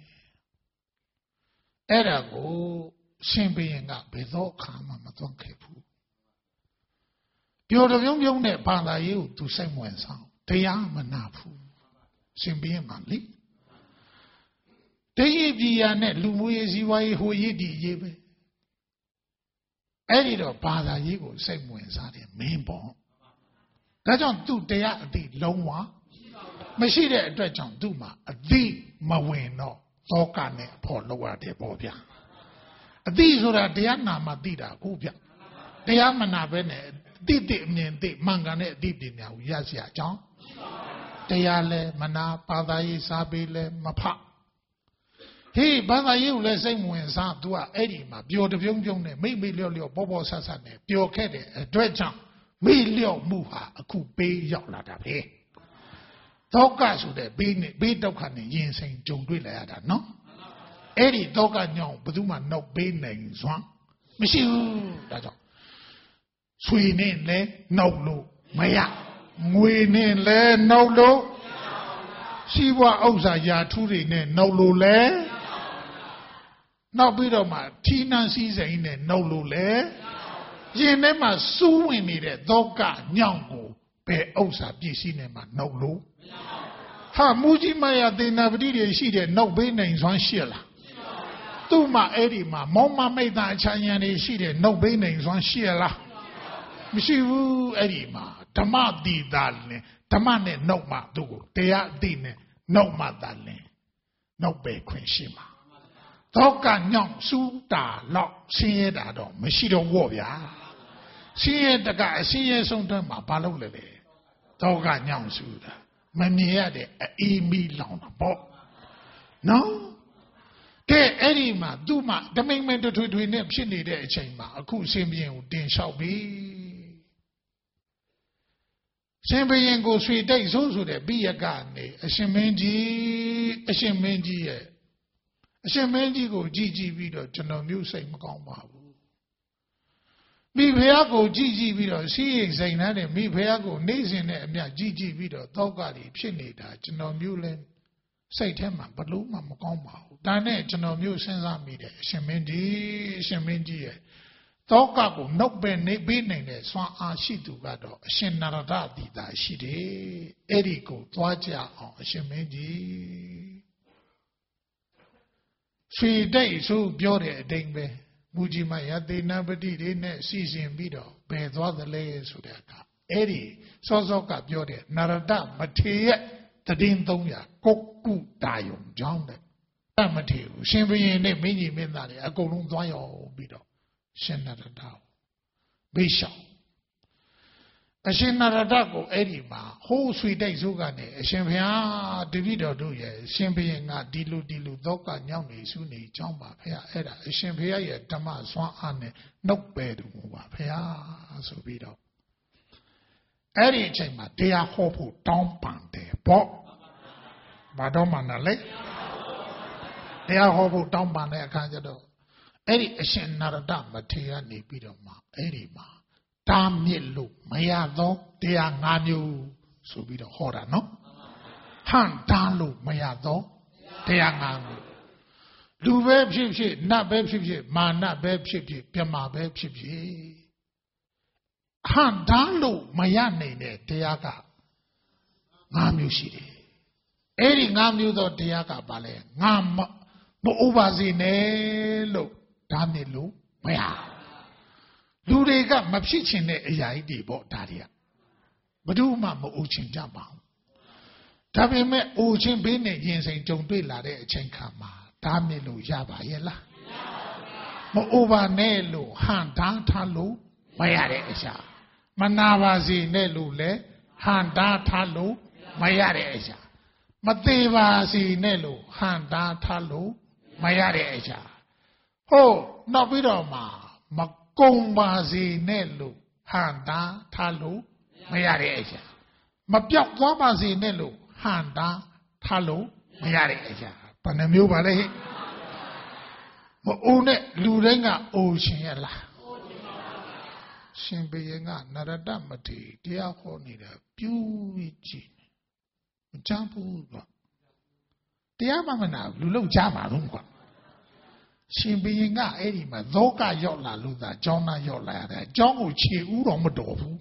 အဲ့ဒါကိုရှင်ဘုရင်ကဘယ်သောအခါမှမသွန်ခဲ့ဘူးပျော်တပြုံးပြုံးနဲ့ဘာသာရေးကိုသူစိတ်ဝင်စားတရားမနာဘူးရှင်ဘုရင်ကလေတရေပြည်ရနဲ့လူမျိုးရေးစည်းဝါးရေးဟိုရည်ဒီရေးပဲအဲ့ဒီတော့ဘာသာရေးကိုစိတ်ဝင်စားတယ်မင်းပေါ့ဒါကြောင့်သူတရားအသိလုံးဝမရှိတဲ့အတွက်ကြောင့်သူ့မှာအသိမဝင်တော့သောကနဲ့ဖို့လောက်ရတယ်ပေါ့ဗျာအသိဆိုတာတရားနာမှသိတာကိုဗျတရားမနာပဲနဲ့တိတိအမြင်သိမှန်ကန်တဲ့အသိပညာကိုရရှိအကြောင်းတရားလဲမနာဘာသာရေးစားပေးလဲမဖဟေးဘာသာရေးကိုလည်းစိတ်ဝင်စား तू ကအဲ့ဒီမှာပျော်တပြုံးပြုံးနဲ့မိတ်မိတ်လျော့လျော့ပေါ်ပေါ်ဆတ်ဆတ်နဲ့ပျော်ခဲ့တဲ့အတွက်ကြောင့်မိလျော့မှုဟာအခုပေးရောက်လာတာပဲဒုက္ခဆိုတဲ့ဘေးနဲ့ဘေးဒုက္ခနဲ့ရင်ဆိုင်ကြုံတွေ့လာရတာနော်အဲ့ဒီဒုက္ခညောင်းဘယ်သူမှနှုတ်ပေးနိုင်စွမ်းမရှိဘူးဒါကြောင့်ဆွေနဲ့လည်းနှုတ်လို့မရငွေနဲ့လည်းနှုတ်လို့ရှိဘွားဥစ္စာယာထူးတွေနဲ့နှုတ်လို့လည်းနောက်ပြီးတော့မှထီးနှံစည်းစိမ်နဲ့နှုတ်လို့လည်းရင်ထဲမှာစူးဝင်နေတဲ့သောကညောင်းကိုဘယ်ဥစ္စာပစ္စည်းနဲ့မှနှုတ်လို့ဟာမူကြီးမယာသေနာပတိတွေရှိတဲ့နှုတ်ပေးနိုင်စွမ်းရှိလားသူ့မှာအဲ့ဒီမှာမောင်မမိတ်သားအချမ်းရံတွေရှိတဲ့နှုတ်ပေးနိုင်စွမ်းရှိလားမရှိဘူးအဲ့ဒီမှာဓမ္မတိတာလင်ဓမ္မနဲ့နှုတ်မှသူ့ကိုတရားအသိနဲ့နှုတ်မှတာလင်နှုတ်ပဲခွင့်ရှိမှာသောကညောင်းစူးတာလောက်ဆင်းရဲတာတော့မရှိတော့ဝော့ဗျာဆင်းရဲတကအဆင်းရဲဆုံးတွဲမှာဘာလုပ်လဲလေသောကညောင်းစူးတာမမြင်ရတဲ့အီးမီလောင်တာပေါ့နော်ကဲအဲ့ဒီမှာသူ့မှာတမိန်မိန်ထွေထွေနဲ့ဖြစ်နေတဲ့အချိန်မှာအခုရှင်ဘုရင်ကိုတင်လျှောက်ပြီရှင်ဘုရင်ကိုဆွေတိတ်ဆိုးဆိုတဲ့ပိယကနေအရှင်မင်းကြီးအရှင်မင်းကြီးရဲ့အရှင်မင်းကြီးကိုကြည်ကြည်ပြီးတော့ကျွန်တော်မျိုးစိတ်မကောင်းပါဘူးမိဖုရားကိုကြည်ကြည်ပြီးတော့စီးရိမ်စိန်တဲ့မိဖုရားကိုနေစဉ်နဲ့အမြကြည်ကြည်ပြီးတော့တောက်ကတွေဖြစ်နေတာကျွန်တော်မျိုးလဲစိတ်ထဲမှာဘလို့မှမကောင်းပါဘူးဒါနဲ့ကျွန်တော်မျိုးစဉ်းစားမိတယ်အရှင်မင်းကြီးအရှင်မင်းကြီးရဲ့တောကကိုနှုတ်ပဲနေပေးနိုင်တဲ့စွမ်းအားရှိသူကတော့အရှင်နရဒတိတာရှိတယ်အဲ့ဒီကိုသွားကြအောင်အရှင်မင်းကြီးဆွေတိတ်ဆိုပြောတဲ့အတိုင်းပဲမူကြီးမယသေနာပတိတွေနဲ့စီစဉ်ပြီးတော့ဘယ်သွားသလဲဆိုတဲ့အခါအဲ့ဒီစောစောကပြောတဲ့နရဒမထေရရဲ့တည်င်းသုံးရာကုတ်ကုတာယုံကြောင်းတဲ့မထေရဘူးရှင်ဘုရင်နဲ့မင်းကြီးမင်းသားတွေအကုန်လုံးသွားရောက်ပြီးတော့ရှင်နရဒကိုဘေးရှောင်အရှင်နရဒကိုအဲ့ဒီမှာဟိုးဆွေတိုက်စိုးကနေအရှင်ဘုရားတပည့်တော်တို့ရဲ့ရှင်ဘုရင်ကဒီလိုဒီလိုသောကညောင်းနေစုနေကြောင်းပါဘုရားအဲ့ဒါအရှင်ဘုရားရဲ့ဓမ္မစွမ်းအားနဲ့နှုတ်ပယ်သူပါဘုရားဆိုပြီးတော့အဲ့ဒီအချိန်မှာတရားဟောဖို့တောင်းပန်တယ်ပေါ့ဘာတော့မှလည်းတရားဟောဖို့တောင်းပန်တဲ့အခါကျတော့အဲ့ဒီအရှင်နာရတမထေရနေပြီးတော့မှအဲ့ဒီမှာတားမြစ်လို့မရသောတရား၅မျိုးဆိုပြီးတော့ဟောတာနော်ဟန်တားလို့မရသောတရား၅မျိုးလူပဲဖြစ်ဖြစ်နတ်ပဲဖြစ်ဖြစ်မာနပဲဖြစ်ဖြစ်ပြမာပဲဖြစ်ဖြစ်ဟန်တားလို့မရနိုင်တဲ့တရားက၅မျိုးရှိတယ်အဲ့ဒီ၅မျိုးသောတရားကဘာလဲငါမဥပါစေနဲ့လို့ဒါနဲ့လို့မရလူတွေကမဖြစ်ချင်တဲ့အရာကြီးတွေပေါ့ဒါတွေကဘယ်သူမှမအိုချင်ကြပါဘူးဒါပေမဲ့အိုချင်းဘေးနဲ့ရင်ဆိုင်ကြုံတွေ့လာတဲ့အချိန်ခါမှာဒါနဲ့လို့ရပါရဲ့လားမအိုပါနဲ့လို့ဟန်တားထားလို့မရတဲ့အရာမနာပါစေနဲ့လို့လဲဟန်တားထားလို့မရတဲ့အရာမသေးပါစေနဲ့လို့ဟန်တားထားလို့မရတဲ့အရာဟုတ်နောက်ပြီးတော့မှမကုံပါစေနဲ့လို့ဟန်တားထားလို့မရတဲ့အရာမပြောက်သွားပါစေနဲ့လို့ဟန်တားထားလို့မရတဲ့အရာဘယ်နှမျိုးပါလဲမအိုနဲ့လူတိုင်းကအိုရှင်ရလားရှင်ဘုရင်ကနရတမထေရတရားဟောနေတာပြူပြီးကြည့်မကြဘူးကွာတရားမှမနာလူလုံးကြမှာလုံးကွာရှင်ဘုရင်ကအဲ့ဒီမှာသောကရောက်လာလို့သာကျောင်းသားရောက်လာရတယ်ကျောင်းကိုခြေဥတော်မတော်ဘူး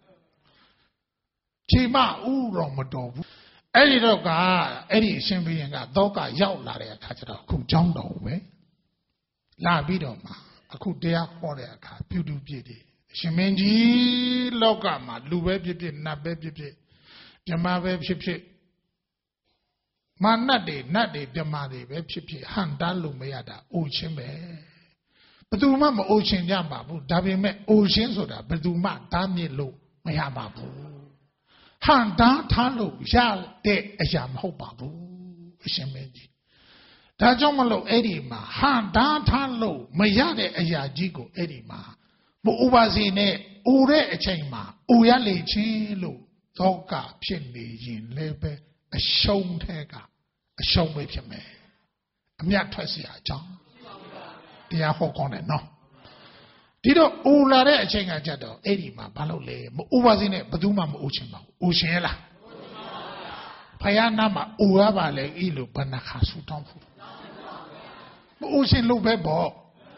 ခြေမဥတော်မတော်ဘူးအဲ့ဒီတော့ကအဲ့ဒီရှင်ဘုရင်ကသောကရောက်လာတဲ့အခါကျတော့အခုကျောင်းတော်ပဲလာပြီးတော့မှအခုတရားဟောတဲ့အခါပြုတူပြည့်တယ်ရှင်မင်းကြီးလောကမှာလူပဲဖြစ်ဖြစ်နတ်ပဲဖြစ်ဖြစ်ဓမ္မပဲဖြစ်ဖြစ်မာနတ်တွေနတ်တွေဓမ္မတွေပဲဖြစ်ဖြစ်ဟန်တားလို့မရတာအိုချင်းပဲဘယ်သူမှမအိုချင်းကြပါဘူးဒါပေမဲ့အိုချင်းဆိုတာဘယ်သူမှတားမြစ်လို့မရပါဘူးဟန်တားထားလို့ရတဲ့အရာမဟုတ်ပါဘူးအရှင်မင်းကြီးဒါကြောင့်မလို့အဲ့ဒီမှာဟန်တားထားလို့မရတဲ့အရာကြီးကိုအဲ့ဒီမှာမဥပါစေနဲ့အိုတဲ့အချိန်မှာအိုရလေချင်းလို့သောကဖြစ်နေရင်လည်းပဲအရှုံးထဲကအရှုံးပဲဖြစ်မယ်အမြတ်ထွက်เสียအကြောင်းတရားဟောကောင်းတယ်နော်ဒီတော့အိုလာတဲ့အချိန်ကကြတော့အဲ့ဒီမှာဘာလို့လဲမအိုပါစေနဲ့ဘယ်သူမှမအိုချင်ပါဘူးအိုရှင်လားဖယားနာမှာအိုရပါလေဤလို့ဘဏ္ဍခါဆူတောင်းဖို့မအိုရှင်လို့ပဲပေါ့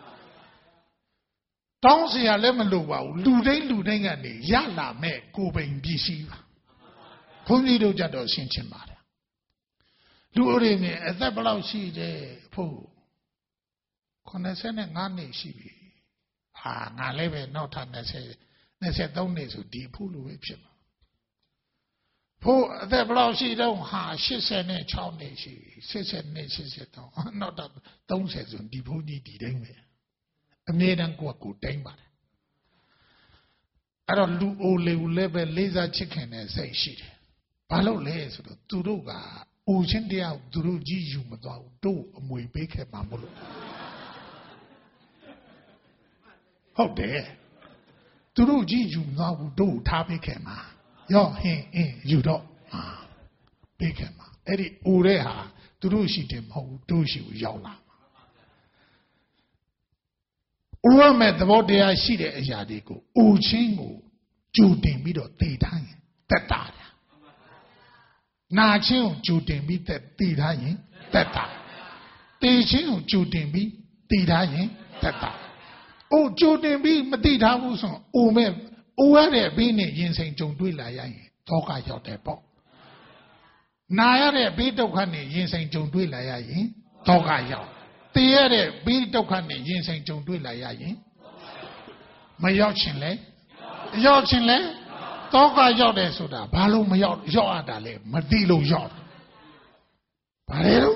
တောင်းเสียလည်းမလိုပါဘူးလူတိုင်းလူတိုင်းကနေရလာမဲ့ကိုယ်ပိုင်ပစ္စည်းပါဘုန်းကြီးတို့ကြတော့ရှင်းချင်ပါတယ်လူအရေးနဲ့အသက်ဘယ်လောက်ရှိတယ်ဖို့ခုနှစ်ဆယ်ငါးနှစ်ရှိပြီဟာငါလည်းပဲနောက်ထပ်နှစ်ဆယ်နှစ်ဆယ်သုံးနှစ်ဆိုဒီဖို့လိုပဲဖြစ်မှာဖို့အသက်ဘယ်လောက်ရှိတော့ဟာရှစ်ဆယ်နဲ့ခြောက်နှစ်ရှိပြီရှစ်ဆယ်နဲ့ရှစ်ဆယ်တော့နောက်တော့သုံးဆယ်ဆိုဒီဖို့ကြီးဒီတိုင်းပဲအမြဲတမ်းကိုယ့်ကိုယ်တိုင်းပါတယ်အဲ့တော့လူအိုလေဦးလည်းပဲလေးစားချစ်ခင်တဲ့စိတ်ရှိတယ်ဘာလို့လဲဆိုတော့သူတို့ကအိုချင်းတရားသူတို့ကြီးယူမသွားဘူးတို့အမွေပေးခဲ့မှာမလို့ဟုတ်တယ်သူတို့ကြီးယူမသွားဘူးတို့ထားပေးခဲ့မှာရောဟင်းအင်းယူတော့ပေးခဲ့မှာအဲ့ဒီအိုတဲ့ဟာသူတို့ရှိတယ်မဟုတ်ဘူးတို့ရှိကိုရောက်လာအိုရမဲ့သဘောတရားရှိတဲ့အရာတွေကိုအိုချင်းကိုကြိုတင်ပြီးတော့တည်ထားရင်တက်တာနာချင်းကိုကြိုတင်ပြီးတက်တည်ထားရင်တက်တာတည်ချင်းကိုကြိုတင်ပြီးတည်ထားရင်တက်တာအိုကြိုတင်ပြီးမတည်ထားဘူးဆိုအိုမဲ့အိုရတဲ့ဘေးနဲ့ရင်ဆိုင်ကြုံတွေ့လာရရင်သောကရောက်တယ်ပေါ့နာရတဲ့ဘေးဒုက္ခနဲ့ရင်ဆိုင်ကြုံတွေ့လာရရင်သောကရောက်တည်ရတဲ့ဘေးဒုက္ခနဲ့ရင်ဆိုင်ကြုံတွေ့လာရရင်မရောက်ချင်လဲရောက်ချင်လဲသောကရောက်တယ်ဆိုတာဘာလို့မရောက်ရောက်ရတာလဲမသိလို့ရောက်ဘာလဲတော့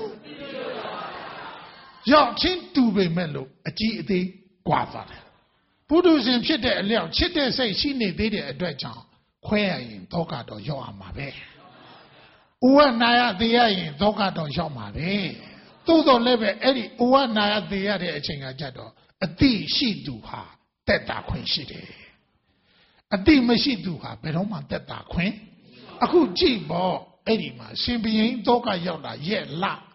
ရောက်ချင်းတူပေမဲ့လို့အကြီးအသေးကွာသွားတယ်ပုထုဇဉ်ဖြစ်တဲ့အလျောက်ချစ်တဲ့စိတ်ရှိနေသေးတဲ့အတွက်ကြောင့်ခွဲရရင်သောကတော့ရောက်ရမှာပဲဥဝနာယသေးရရင်သောကတော့ရောက်မှာပဲသို့တော်လည်းပဲအဲ့ဒီဥဝနာယသေးရတဲ့အချိန်ကကြတော့အတိရှိသူဟာတက်တာခွင့်ရှိတယ်အတိမရှိသူဟာဘယ်တော့မှတက်တာခွင့်အခုကြည့်ပေါ့အဲ့ဒီမှာရှင်ဘုရင်သောကရောက်လာရဲ့လ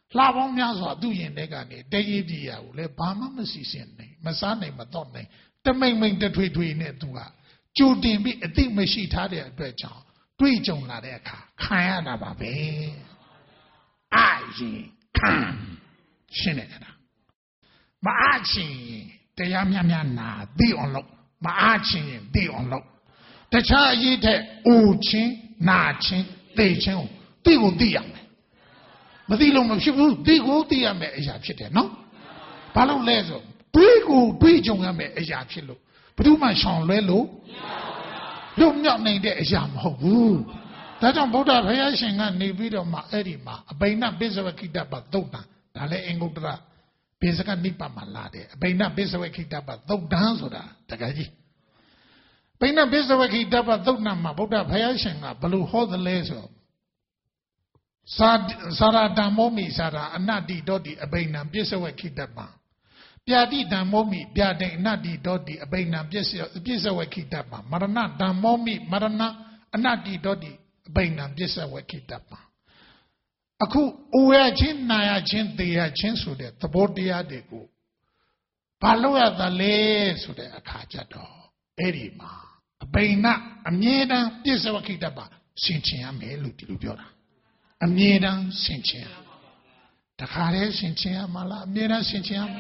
လှပေါင်းများစွာသူ့ရင်ထဲကနေတရေပြည်ရကိုလည်းဘာမှမစီစဉ်နိုင်မစားနိုင်မတော့နိုင်တမိန်မိန်တထွေထွေနဲ့သူကကြိုတင်ပြီးအသိမရှိထားတဲ့အတွက်ကြောင့်တွေးကြုံလာတဲ့အခါခံရတာပါပဲအာရင်ခံရှင်းနေတာမအားချင်းတရားများများနာသိအောင်လုပ်မအားချင်းရင်သိအောင်လုပ်တခြားအရေးထက်အိုချင်းနာချင်းသိချင်းကိုသိကိုသိရမယ်မသိလို့မဖြစ်ဘူးသိကိုသိရမယ်အရာဖြစ်တယ်နော်ဘာလို့လဲဆိုတွေးကိုတွေးကြုံရမယ်အရာဖြစ်လို့ဘယ်သူမှရှောင်လွဲလို့လွတ်မြောက်နိုင်တဲ့အရာမဟုတ်ဘူးဒါကြောင့်ဗုဒ္ဓဘုရားရှင်ကနေပြီးတော့မှအဲ့ဒီမှာအဘိနပိစဝခိတပသုတ်တံဒါလည်းအင်္ဂုတ္တရပိစကနိပတ်မှာလာတယ်အဘိနပိစဝခိတပသုတ်တံဆိုတာတကယ်ကြီးအဘိနပိစဝခိတပသုတ်တံမှာဗုဒ္ဓဘုရားရှင်ကဘယ်လိုဟောသလဲဆိုသာသာရတံမောမိသာရအနတ္တိတောတိအဘိနံပိစဝခိတပံပြာတိတံမောမိပြာတိအနတ္တိတောတိအဘိနံပိစပိစဝခိတပံမရဏတံမောမိမရဏအနတ္တိတောတိအဘိနံပိစဝခိတပံအခုအိုရချင်းနာရချင်းသေရချင်းဆိုတဲ့သဘောတရားတွေကိုဘာလို့ရသလဲဆိုတဲ့အခါကျတော့အဲ့ဒီမှာအဘိနအမြဲတမ်းပိစဝခိတပံဆင်ခြင်ရမယ်လို့ဒီလိုပြောတာအမြဲတမ်းဆင်ခြင်တခါတည်းဆင်ခြင်ရမှာလားအမြဲတမ်းဆင်ခြင်ရမှာ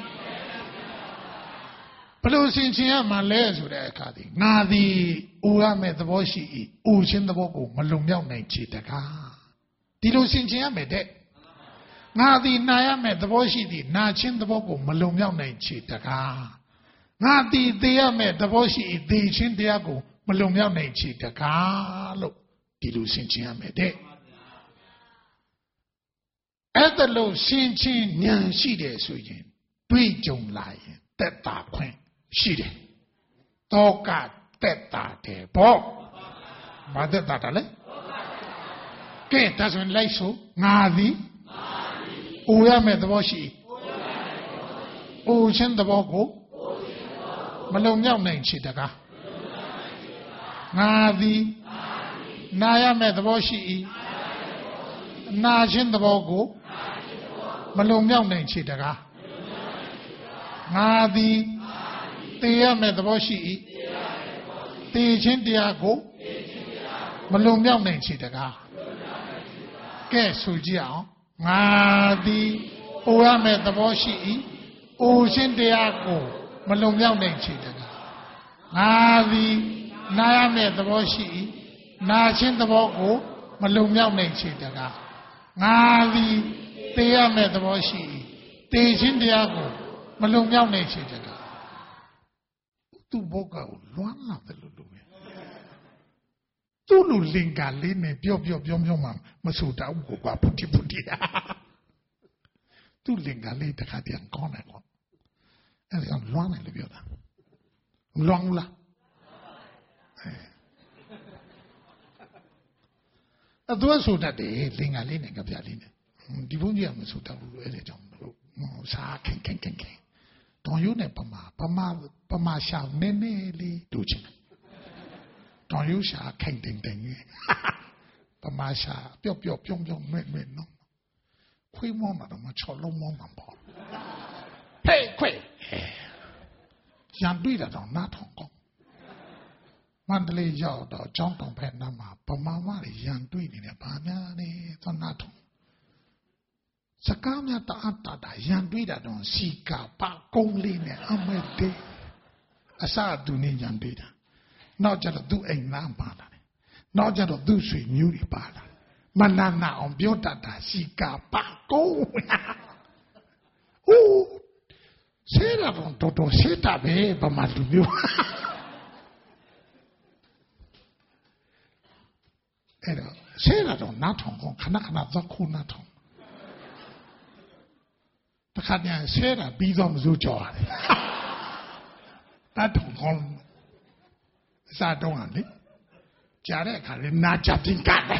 ဘယ်လိုဆင်ခြင်ရမှာလဲဆိုတဲ့အခါဒီငါသည်အိုရမယ့်သဘောရှိ၏အိုခြင်းသဘောကိုမလုံမြောက်နိုင်ချေတကားဒီလိုဆင်ခြင်ရမယ်တဲ့ငါသည်နာရမယ့်သဘောရှိသည်နာခြင်းသဘောကိုမလုံမြောက်နိုင်ချေတကားငါသည်သေရမယ့်သဘောရှိ၏သေခြင်းတရားကိုမလုံမြောက်နိုင်ချေတကားလို့ဒီလိုဆင်ခြင်ရမယ်တဲ့အဲ့ဒါလို့ဆင်ခြင်ဉာဏ်ရှိတယ်ဆိုရင်တွေးကြုံလာရင်တက်တာခွင့်ရှိတယ်တောကတက်တာတယ်ပေါ့ဘာတက်တာလဲကဲဒါဆိုရင်လိုက်ဆိုငါသည်အိုရမယ့်သဘောရှိအိုခြင်းသဘောကိုမလုံမြောက်နိုင်ချေတကားငါသည်နာရမယ့်သဘောရှိ၏နာခြင်းသဘောကိုမလုံမြောက်နိုင်ချေတကားငါသည်သေရမယ့်သဘောရှိ၏သေခြင်းတရားကိုမလုံမြောက်နိုင်ချေတကားကဲဆိုကြည့်အောင်ငါသည်အိုရမယ့်သဘောရှိ၏အိုခြင်းတရားကိုမလုံမြောက်နိုင်ချေတကားငါသည်နာရမယ့်သဘောရှိ၏နာခြင်းသဘောကိုမလုံမြောက်နိုင်ချေတကားငါသည်သေရမယ့်သဘောရှိ၏သေခြင်းတရားကိုမလုံမြောက်နိုင်ချေတကားသူ့ဘောကကိုလွမ်းလာတယ်လို့လို့ပဲသူ့လူလင်္ကာလေးနဲ့ပြောပြောပြောပြောမှမဆူတောက်ကိုကွာပုတိပုတိသူ့လင်္ကာလေးတခါတည်းကောင်းတယ်ကွာအဲ့ဒါလွမ်းတယ်လို့ပြောတာလွမ်းလားအဲ့သူကဆူတတ်တယ်လင်္ကာလေးနဲ့ကြပြလေးနဲ့ဒီဘုန်းကြီးကမဆူတတ်ဘူးအဲ့ဒါကြောင့်စားခင်ခင်ခင်ခင်တောင်ရုံးနဲ့ပမာပမာပမာရှာနည်းနည်းလေးတူချင်တယ်တောင်ရုံးရှာခင်တင်တင်ပမာရှာပျော့ပျော့ပြုံးပြုံးနွဲ့နွဲ့နော်ခွေးမောင်းတာတော့မချော်လုံးမောင်းမှာပေါ့ဟေးခွေးရန်တွေ့တာတော့နားထောင်ကောင်းမန္တလေးရောက်တော့ကျောင်းတောင်ဖက်နားမှာပမာမတွေရန်တွေ့နေတယ်ဗာများနေသွားနားထောင်စကားများတအားတာတာရန်တွေးတာတော့စီကာပါကုန်းလေးနဲ့အမဲတေးအစသူနေရန်တွေးတာနောက်ကျတော့သူ့အိမ်နားပါလာတယ်နောက်ကျတော့သူ့ဆွေမျိုးတွေပါလာမနာနာအောင်ပြောတတ်တာစီကာပါကုန်းဟိုးဆဲတာတော့တော်တော်ဆဲတာပဲဗမာလူမျိုးအဲ့တော့ဆဲတာတော့နားထောင်ခဏခဏသခုနားထောင်တခါတည်းဆဲတာပြီးတော့မစိုးကြော်ရတယ်တတ်ထုံကောင်းအစားတော့လေကြားတဲ့အခါလေနာချပင်ကတယ်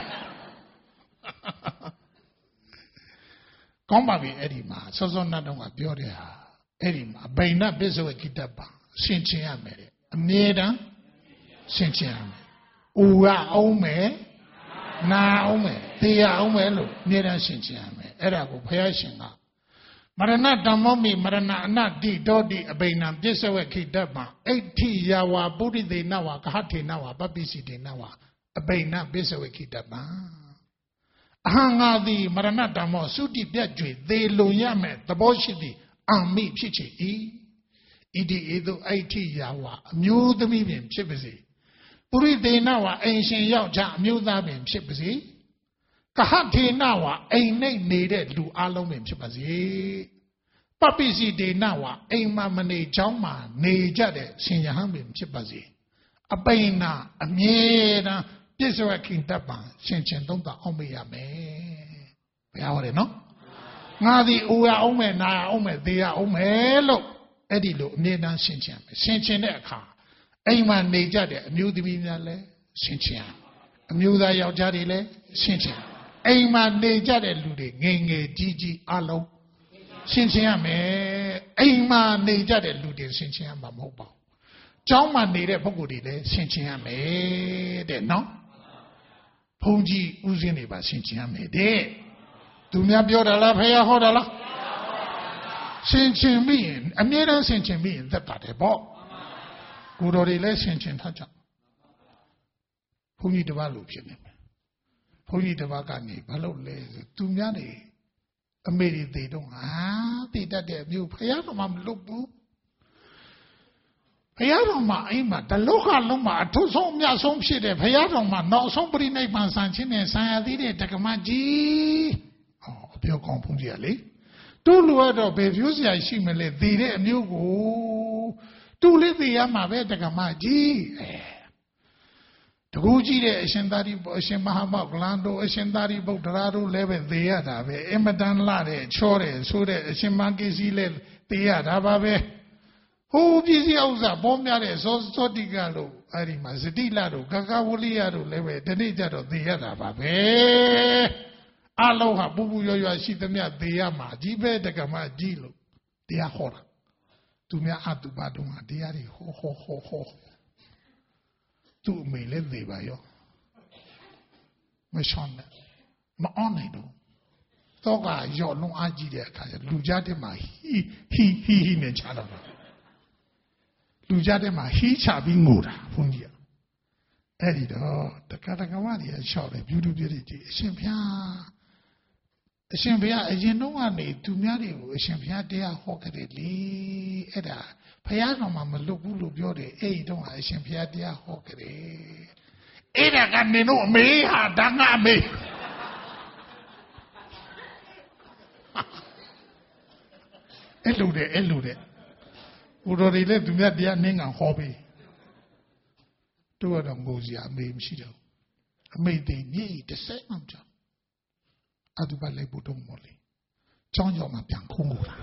ကောင်းပါပြီအဲ့ဒီမှာစောစောနတ်တော့ကပြောတဲ့ဟာအဲ့ဒီမှာဗိနပစ္စဝကိတ္တပါဆင်ခြင်ရမယ်တဲ့အမြဲတမ်းဆင်ခြင်ရမယ်။ဦးကအောင်မယ်နာအောင်မယ်သေရအောင်မယ်လို့အမြဲတမ်းဆင်ခြင်ရမယ်အဲ့ဒါကိုဘုရားရှင်ကမရဏဓမ္မောမိမရဏအနတ္တိတောတိအဘိနံပြစ္ဆဝခိတ္တပံအဋ္ဌိယဝါပုရိသေနဝါကဟထေနဝါပပိစိတေနဝါအဘိနံပြစ္ဆဝခိတ္တပံအဟံငါသည်မရဏဓမ္မောသုတိပြတ်ကြွေသေလုံရမယ်သဘောရှိသည်အာမိဖြစ်ချေ၏ဣတိဧတုအဋ္ဌိယဝါအမျိုးသမီးပင်ဖြစ်ပါစေပုရိသေနဝါအိမ်ရှင်ယောက်ျားအမျိုးသားပင်ဖြစ်ပါစေကဟထေနဝါအိမ်နှိမ့်နေတဲ့လူအလုံးပင်ဖြစ်ပါစေပပိစိတေနဝါအိမ်မမနေချောင်းမှာနေကြတဲ့ရှင်ယဟန်ပင်ဖြစ်ပါစေအပိဏအမြဲတမ်းပြစ္ဆဝခိတ္တပံရှင်ချင်းသုံးတာအောင်မေ့ရမယ်ဘုရားဟောတယ်နော်ငါသည်အိုရအောင်မယ်နာရအောင်မယ်သေရအောင်မယ်လို့အဲ့ဒီလိုအမြဲတမ်းရှင်ချင်းမယ်ရှင်ချင်းတဲ့အခါအိမ်မှာနေကြတဲ့အမျိုးသမီးများလည်းရှင်ချင်းအမျိုးသားယောက်ျားတွေလည်းရှင်ချင်းအိမ်မှာနေကြတဲ့လူတွေငယ်ငယ်ကြီးကြီးအလုံးရှင်ချင်းရမယ်အိမ်မှာနေကြတဲ့လူတွေရှင်ချင်းရမှာမဟုတ်ပါဘူးကျောင်းမှာနေတဲ့ပုဂ္ဂိုလ်တွေလည်းရှင်ချင်းရမယ်တဲ့နော်ဘုန်းကြီးဦးစင်းတွေပါရှင်ချင်းရမယ်တဲ့သူများပြောတာလားဖခင်ဟောတာလားရှင်ချင်းပြီးရင်အမြဲတမ်းရှင်ချင်းပြီးရင်သက်ပါတယ်ပေါ့ကိုတော်တွေလည်းရှင်ချင်းထားကြဘုန်းကြီးတစ်ပါးလို့ဖြစ်နေမယ်ဘုန်းကြီးတစ်ပါးကနေဘာလို့လဲဆိုသူများနေအမေတွေတေတော့ဟာတေတတ်တဲ့အမျိုးဖခင်တော်မှမလုပ်ဘူးဖခင်တော်မှအိမ်မှာတလောကလုံးမှာအထုဆုံးအမြတ်ဆုံးဖြစ်တဲ့ဖခင်တော်မှနောက်ဆုံးပြိဋိဘံဆန်ခြင်းနဲ့ဆံရသေးတဲ့တက္ကမကြီးဟောအပြောကောင်းဘုန်းကြီးကလေတူလူကတော့ဘယ်ပြောစရာရှိမလဲသေတဲ့အမျိုးကိုတူလေးသေရမှာပဲတက္ကမကြီးအဲတကူကြီးတဲ့အရှင်သာရိပုတ္တအရှင်မဟာမောကလန်တို့အရှင်သာရိပုတ္တရာတို့လည်းပဲသေရတာပဲအင်မတန်လှတဲ့ချောတဲ့ဆိုတဲ့အရှင်မကိစီလည်းသေရတာပါပဲဟိုးပြည်စည်းဥစ္စာပေါ်များတဲ့ဇောဇောတိကလို့အဲ့ဒီမှာဇတိလတို့ဂဂဝလိယတို့လည်းပဲဒီနေ့ကျတော့သေရတာပါပဲအလုံးဟာပူပူရွရွရှိသမျှသေရမှာအကြီးပဲတက္ကမကြီးလို့တရားဟောတာသူများအတုပါတော့တရားတွေဟောဟောဟောဟောသူ့အမေလည်းသေပါရောမရှောင်းနဲ့မအောင်နိုင်တော့တော့ကရော့လုံးအားကြီးတဲ့အခါကျလူကြားတဲ့မှာဟီဟီဟီဟီနဲ့ချတော့တာလူကြားတဲ့မှာဟီးချပြီးငိုတာဘုန်းကြီးကအဲ့ဒီတော့တက္ကသကမတွေလျှောက်တယ်ပြုတူပြည့်တွေအရှင်ဘုရားအရှင်ဘုရားအရင်တော့ကနေသူများတွေကိုအရှင်ဘုရားတရားဟောခဲ့တယ်လေအဲ့ဒါဘုရားတော်မှမလွတ်ဘူးလို့ပြောတယ်အဲ့ဒီတော့အရှင်ဘုရားတရားဟောခဲ့တယ်အဲ့ဒါကနေတော့အမေဟာဒါငါအမေအဲ့လိုတဲ့အဲ့လိုတဲ့ဘုရားတွေလည်းသူများတရားနင်းငံဟောပြီးတို့ကတော့ငိုစရာအမေမရှိတော့အမေသိညိတစ်စက်မှမကြောက်အတူပါလိုက်ဖို့တော့မော်လေကျောင်းရောက်မှပြန်ခုံးငိုတာ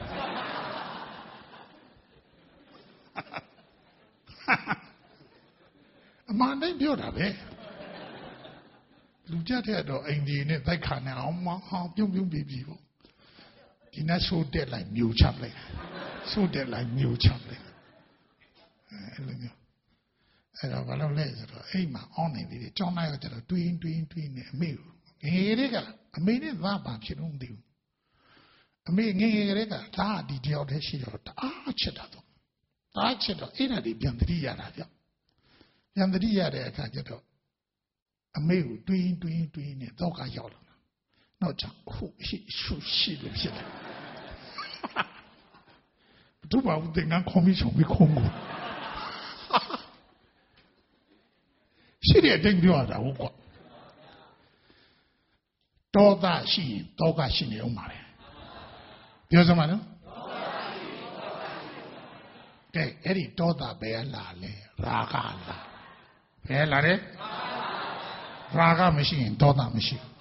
အမှန်တိုင်းပြောတာပဲလူကြတဲ့တော့အိမ်ကြီးနဲ့တိုက်ခါနေအောင်မဟောင်းပြုံးပြုံးပြီးပြီပေါ့ဒီနေ့ဆိုးတက်လိုက်မျိုးချလိုက်ဆိုးတက်လိုက်မျိုးချလိုက်အဲ့လိုမျိုးအဲ့တော့ဘာလို့လဲဆိုတော့အိမ်မှာအောင်းနေသေးတယ်ကြောင်းလိုက်တော့ကျတော့တွင်းတွင်းတွင်းနေအမေကိုငယ်ငယ်လေးကအမေနဲ့သားပါဖြစ်လို့မသိဘူးအမေငယ်ငယ်လေးကဒါဒီတယောက်တည်းရှိတော့တအားချစ်တာတော့တအားချစ်တော့အဲ့ဒါဒီပြန်တတိရတာဗျပြန်တတိရတဲ့အခါကျတော့အမေကိုတွင်းတွင်းတွင်းနေတော့ကရောက်လာနောက်ကျဟုတ်ရှိရှိရှိလို့ဖြစ်တယ်သူ့ဘာဦးတင်ကခေါင်းမိချုံပြီးခုံးကိုရှိတဲ့အတိုင်းပြောရတာဟုတ်ကွာတောတာရှိရင်တောကရှိနေအောင်ပါလေပြောစမ်းပါနော်ကဲအဲ့ဒီတောတာဘယ်လာလဲရာဂလာဘယ်လာလဲရာဂမရှိရင်တောတာမရှိဘူး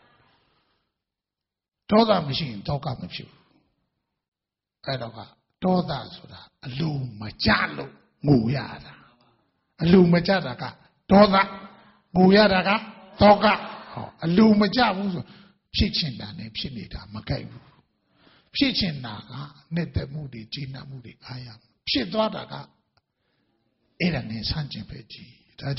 တောတာမရှိရင်တောကမဖြစ်ဘူးအဲ့တော့ကတောတာဆိုတာအလိုမကြလို့ငိုရတာအလိုမကြတာကတောတာငိုရတာကတောကဟောအလိုမကြဘူးဆိုဖြစ်ချင်တာနဲ့ဖြစ်နေတာမကိုက်ဘူးဖြစ်ချင်တာကနှစ်သက်မှုတွေကျေနပ်မှုတွေအားရဖြစ်သွားတာကအဲ့ဒါနဲ့ဆန့်ကျင်ပဲကြည်ဒါကြောင့်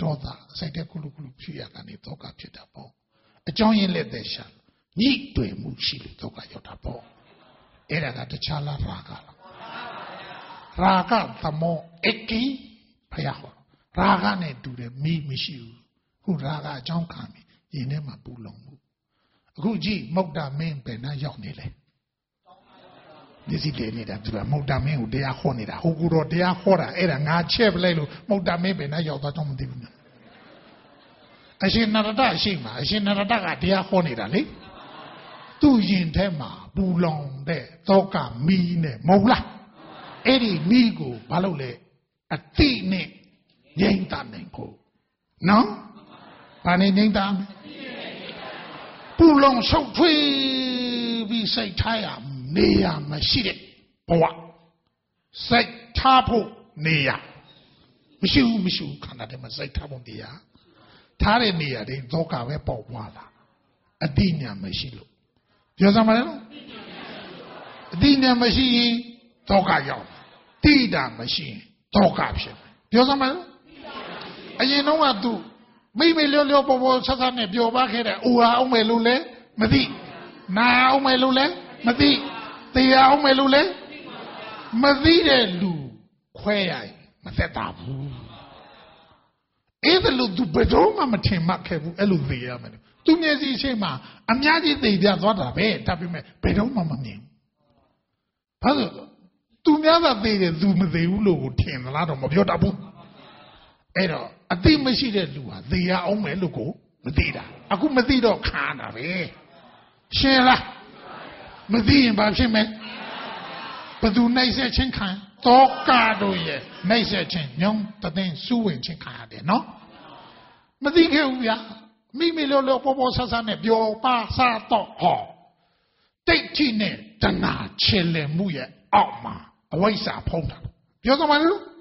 ဒေါသစိတ်ထဲကုလူကုလူဖြစ်ရကနေဒုက္ခဖြစ်တာပေါ့အကြောင်းရင်းလက်သက်ရှာညှိတွယ်မှုရှိလို့ဒုက္ခရောက်တာပေါ့အဲ့ဒါကတခြားလားရာဂလားရာဂသမောအကိဖယားဟောရာဂနဲ့တူတယ်မိမရှိဘူးခုရာဂအကြောင်းခံပြီးရင်ထဲမှာပူလုံမှုအခုကြည့်မုတ်တာမင်းဘယ်နှရောက်နေလဲဒီစီလေနေတာသူကမုတ်တာမင်းကိုတရားဟောနေတာဟိုကူတော့တရားဟောတာအဲ့ဒါငါချက်ပလိုက်လို့မုတ်တာမင်းဘယ်နှရောက်သွားတော့မသိဘူးအရှင်နရတရှိမှာအရှင်နရတကတရားဟောနေတာလေသူ့ရင်ထဲမှာပူလောင်တဲ့သောကမီးနဲ့မဟုတ်လားအဲ့ဒီမီးကိုဘာလို့လဲအတိနဲ့ငြိမ့်တာနိုင်ဖို့နော်ဘာနဲ့ငြိမ့်တာပူလောင်ရှုပ်ထွေးပြီးစိတ်ထားရနေရမရှိတဲ့ဘဝစိတ်ထားဖို့နေရမရှိဘူးမရှိဘူးခန္ဓာထဲမှာစိတ်ထားဖို့နေရထားတဲ့နေရာတွေသောကပဲပေါက်သွားတာအတိညာမရှိလို့ပြောစမ်းပါလေအတိညာမရှိရင်သောကရောက်တိတာမရှိရင်သောကဖြစ်ပြောစမ်းပါလေအရင်တော့ကသူမိမိလျောလျောပေါ်ပေါ်ဆက်ဆက်နဲ့ပျော်ပါခဲ့တဲ့အိုဟာအောင်မယ်လို့လဲမသိနာအောင်မယ်လို့လဲမသိသေအောင်မယ်လို့လဲမသိတဲ့လူခွဲရရင်မသက်သာဘူးအဲ့ဒါလို့သူဘယ်တော့မှမထင်မှတ်ခဲ့ဘူးအဲ့လိုသေရမယ်သူမျက်စိရှိမှအများကြီးသေပြသွားတာပဲဒါပေမဲ့ဘယ်တော့မှမမြင်ဘာလို့သူများကသေတယ်သူမသေဘူးလို့ထင်သလားတော့မပြောတတ်ဘူးအဲ့တော့အသိမရှိတဲ့လူဟာသေရအောင်မယ်လို့ကိုမသိတာအခုမသိတော့ခါတာပဲရှင်းလားမသိရင်ဘာဖြစ်မလဲဘသူနှိမ့်ဆက်ချင်းခံသောကတို့ရဲ့နှိမ့်ဆက်ချင်းညောင်းတသိန်းစူးဝင်ချင်းခံရတယ်နော်မသိခဲ့ဘူးဗျာမိမိလောလောပေါ်ပေါ်ဆဆနဲ့ပျော်ပါစားတော့ဟောတိတ်ကြီးနဲ့တဏှာချေလည်မှုရဲ့အောက်မှာအဝိဇ္ဇာဖုံးတာပြောသမားလို့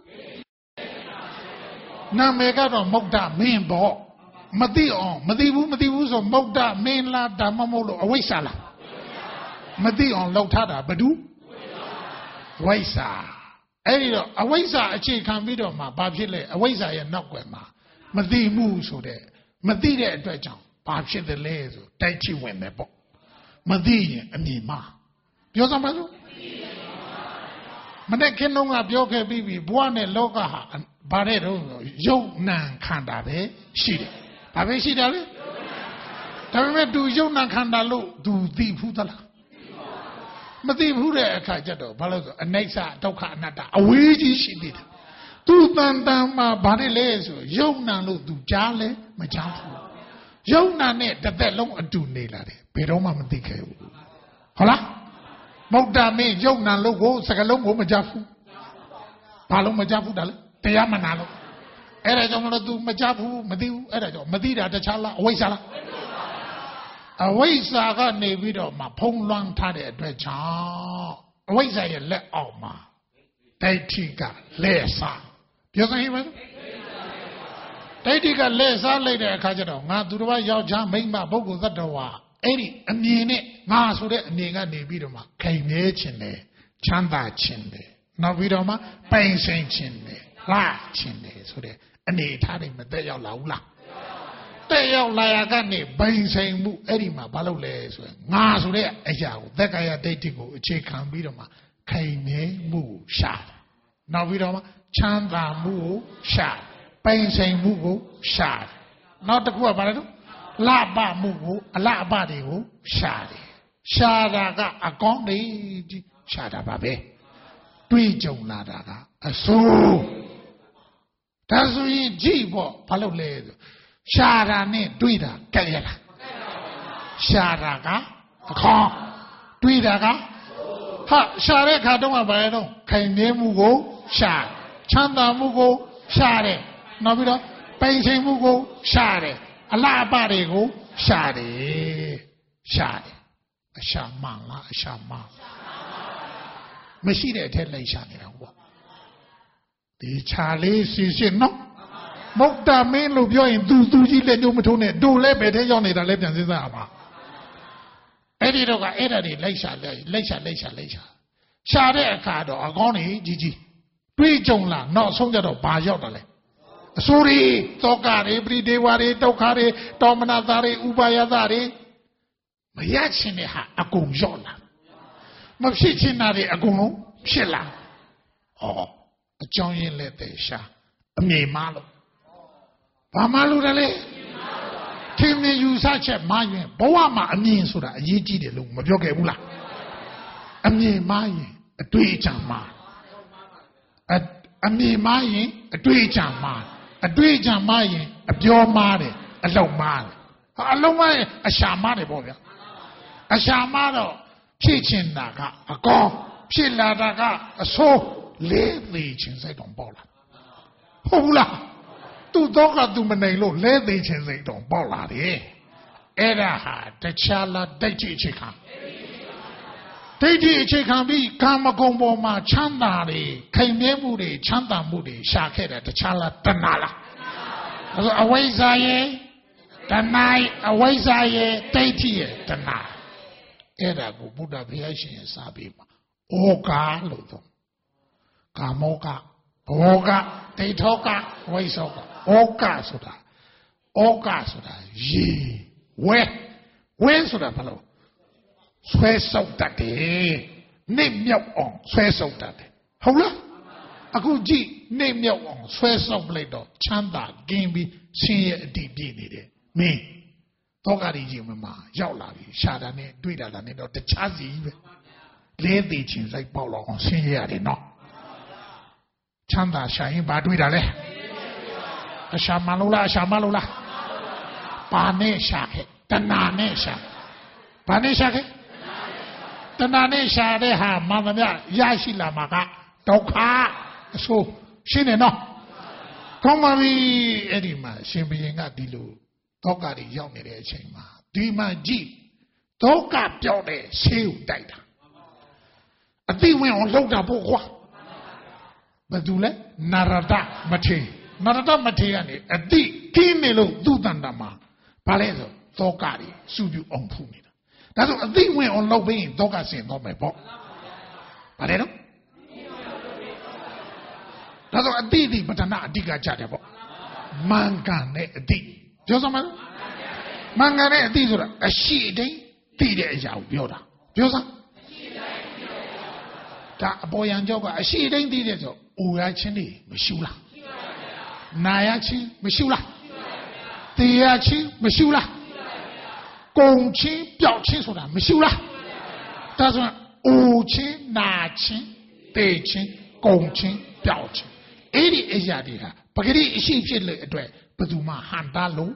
နာမည်ကတော့မုတ်တမင်းပေါ့မသိအောင်မသိဘူးမသိဘူးဆိုမုတ်တမင်းလားဒါမှမဟုတ်လို့အဝိဇ္ဇာလားမသိအောင်လောက်ထားတာဘဒုဝိဇ္ဇာအဲ့ဒီတော့အဝိဇ္ဇာအခြေခံပြီးတော့မှဘာဖြစ်လဲအဝိဇ္ဇာရဲ့နောက်ွယ်မှာမသိမှုဆိုတဲ့မသိတဲ့အတွက်ကြောင့်ဘာဖြစ်တယ်လဲဆိုတိုက်ချိဝင်တယ်ပေါ့မသိရင်အမြင်မှာပြောစမ်းပါစို့မနေ့ကင်းတော့ကပြောခဲ့ပြီးပြီဘဝနဲ့လောကဟာဘာတဲ့တော့ရုပ်နာခန္ဓာပဲရှိတယ်ဘာပဲရှိတာလဲဒါပေမဲ့သူရုပ်နာခန္ဓာလို့သူသိဘူးသလားမသိဘူးတဲ့အခါကျတော့ဘာလို့ဆိုအနိစ္စဒုက္ခအနတ္တအဝေးကြီးရှိသေးတယ်သူတန်တန်မှာဘာနဲ့လဲဆိုရုပ်နာလို့သူကြားလဲမကြားဘူးရုပ်နာနဲ့တစ်သက်လုံးအတူနေလာတယ်ဘယ်တော့မှမသိခဲ့ဘူးဟုတ်လားမုတ်တာမင်းရုပ်နာလို့ကိုစကလုံးကိုမကြားဘူးဘာလို့မကြားဘူးဒါလဲတရားမနာလို့အဲ့ဒါကြောင့်မလို့ तू မကြားဘူးမသိဘူးအဲ့ဒါကြောင့်မသိတာတခြားလားအဝိဇ္ဇာလားအဝိဇ္ဇာကနေပြီးတော့မှဖုံးလွှမ်းထားတဲ့အတွက်ကြောင့်အဝိဇ္ဇာရဲ့လက်အောက်မှာဒိဋ္ဌိကလက်စားပြောစမ်းဟိမဒိဋ္ဌိကလက်စားလိုက်တဲ့အခါကျတော့ငါသူတော်ဘာယောက်ျားမိန်းမပုဂ္ဂိုလ်သတ္တဝါအဲ့ဒီအမြင်နဲ့ငါဆိုတဲ့အမြင်ကနေပြီးတော့မှခိုင်နေခြင်းတယ်ချမ်းသာခြင်းတယ်နောက်ပြီးတော့မှပိုင်ဆိုင်ခြင်းတယ်လာခြင်းတယ်ဆိုတဲ့အနေထားတွေမသက်ရောက်လာဘူးလားတက်ရောက်လာရကနေဘိုင်ဆိုင်မှုအဲ့ဒီမှာဘာလုပ်လဲဆိုရင်ငါဆိုတဲ့အရာကိုသက်ကာယဒိဋ္ဌိကိုအခြေခံပြီးတော့မှခိုင်နေမှုရှာတယ်နောက်ပြီးတော့မှချမ်းသာမှုကိုရှာတယ်ပိုင်ဆိုင်မှုကိုရှာတယ်နောက်တစ်ခုကဘာလဲတော့လပမှုကိုအလအပတွေကိုရှာတယ်ရှာတာကအကောင်းတွေရှာတာပါပဲတွေးကြုံလာတာကအဆိုးဒါဆိုရင်ကြည့်ပေါ့ဘာလို့လဲဆိုရှာတာနဲ့တွေးတာကြက်ရတာရှာတာကအခေါင်းတွေးတာကဟာရှာတဲ့ခါတော့ဘာလဲတော့ခိုင်နေမှုကိုရှာချမ်းသာမှုကိုရှာတယ်နောက်ပြီးတော့ပိုင်ဆိုင်မှုကိုရှာတယ်အလားအပတွေကိုရှာတယ်ရှာတယ်အရှာမှန်လားအရှာမှန်မရှိတဲ့အထက်လိုက်ရှာနေတာဟုတ်ဒီခြာလေးစီစစ်နော်မုတ်တာမင်းလို့ပြောရင်သူသူကြီးလက်ညှိုးမထိုးနဲ့တို့လည်းဘယ်ထဲရောက်နေတာလဲပြန်စဉ်းစားရပါအဲ့ဒီတော့ကအဲ့ဒါတွေလိုက်ရှာလိုက်ရှာလိုက်ရှာလိုက်ရှာရှာတဲ့အခါတော့အကောင်းနေကြီးကြီးတွေးကြုံလာနောက်ဆုံးကြတော့ဘာရောက်တာလဲ Sorry, Tokari, Bridewari, Tokari, Dominatari, Ubayadari. Mayachiniha, Agung Jola. Mapsichinari Agung, Shilla. Oh, a Johnny Letesha, a me malo. Pamalu Rale. Timmy, you such a Mayan, Boama, a means of a Yiji de Lum, Yogabula. A me Mayan, a Twitchama. A me Mayan, a Twitchama. A Twitchama, a pure mare, a low mare. A low mare, a shamare boy. A shamado, Chichin Naga, a go, Chilla Daga, a so, lay the chins I don't bola. Hula. Tu doga tu manelo le de chen sei tong pao la de ai da ha tachala daichi achai khan daichi achai khan bi kama gong paw ma chanda de khai mye mu de chanda mu de sha khet da tachala tana la so awaisa ye tanai awaisa ye daichi ye tana ai da ko Buddha Bhaya Shin ye sa pi ma oka lo to kamoka boga daitoka waisoka Oka soda, Oka soda, ye, where, where soda fellow? Swear so that day, name your own, swear so that day. Hola, a good G, name your own, swear so later, Chanda, Gamby, see a deep needed. Me, Togari Jimma, Yaulari, Shadane, Duidalane, the Chazi, lay the chins like Paulo on Senior, no. Chanda Shain Baduidale. Shamalula, Shamalula, Pane Shake, Tanane Shake, Pane Shake, Tanane Shade ha, Mamma Yashila Maga, Doka, so, Shineno. Comari Edima, Shimbinga Dilu, Toka the young Chema, Dima G, Toka Piode, Shiu Data. A thing went on Loda Boa, Badule, Narada Mate. Narada Mateyani, a D, Kinelo, Dudandama, Palezo, Tokari, Sudu on Pumina. That's what they went on low being, Doga saying, not my pop. Palero? That's what a D, but not Diga Jadabo. Mangane, a D. Josaman? Mangane, a D, a she day, Tide Yao, Yoda. Josa? That boy and Joga, a she day, Tide, Uyachini, Mishula. Nayachi, Mishula. Tiachi, Mishula. Gongchi, Biaochi, Soda, Mishula. That's one. Uchi, Nachi, Dechi, Gongchi, Biaochi. Eighty is Yadira. Pagadi is she a dwell. Baduma, Handalo.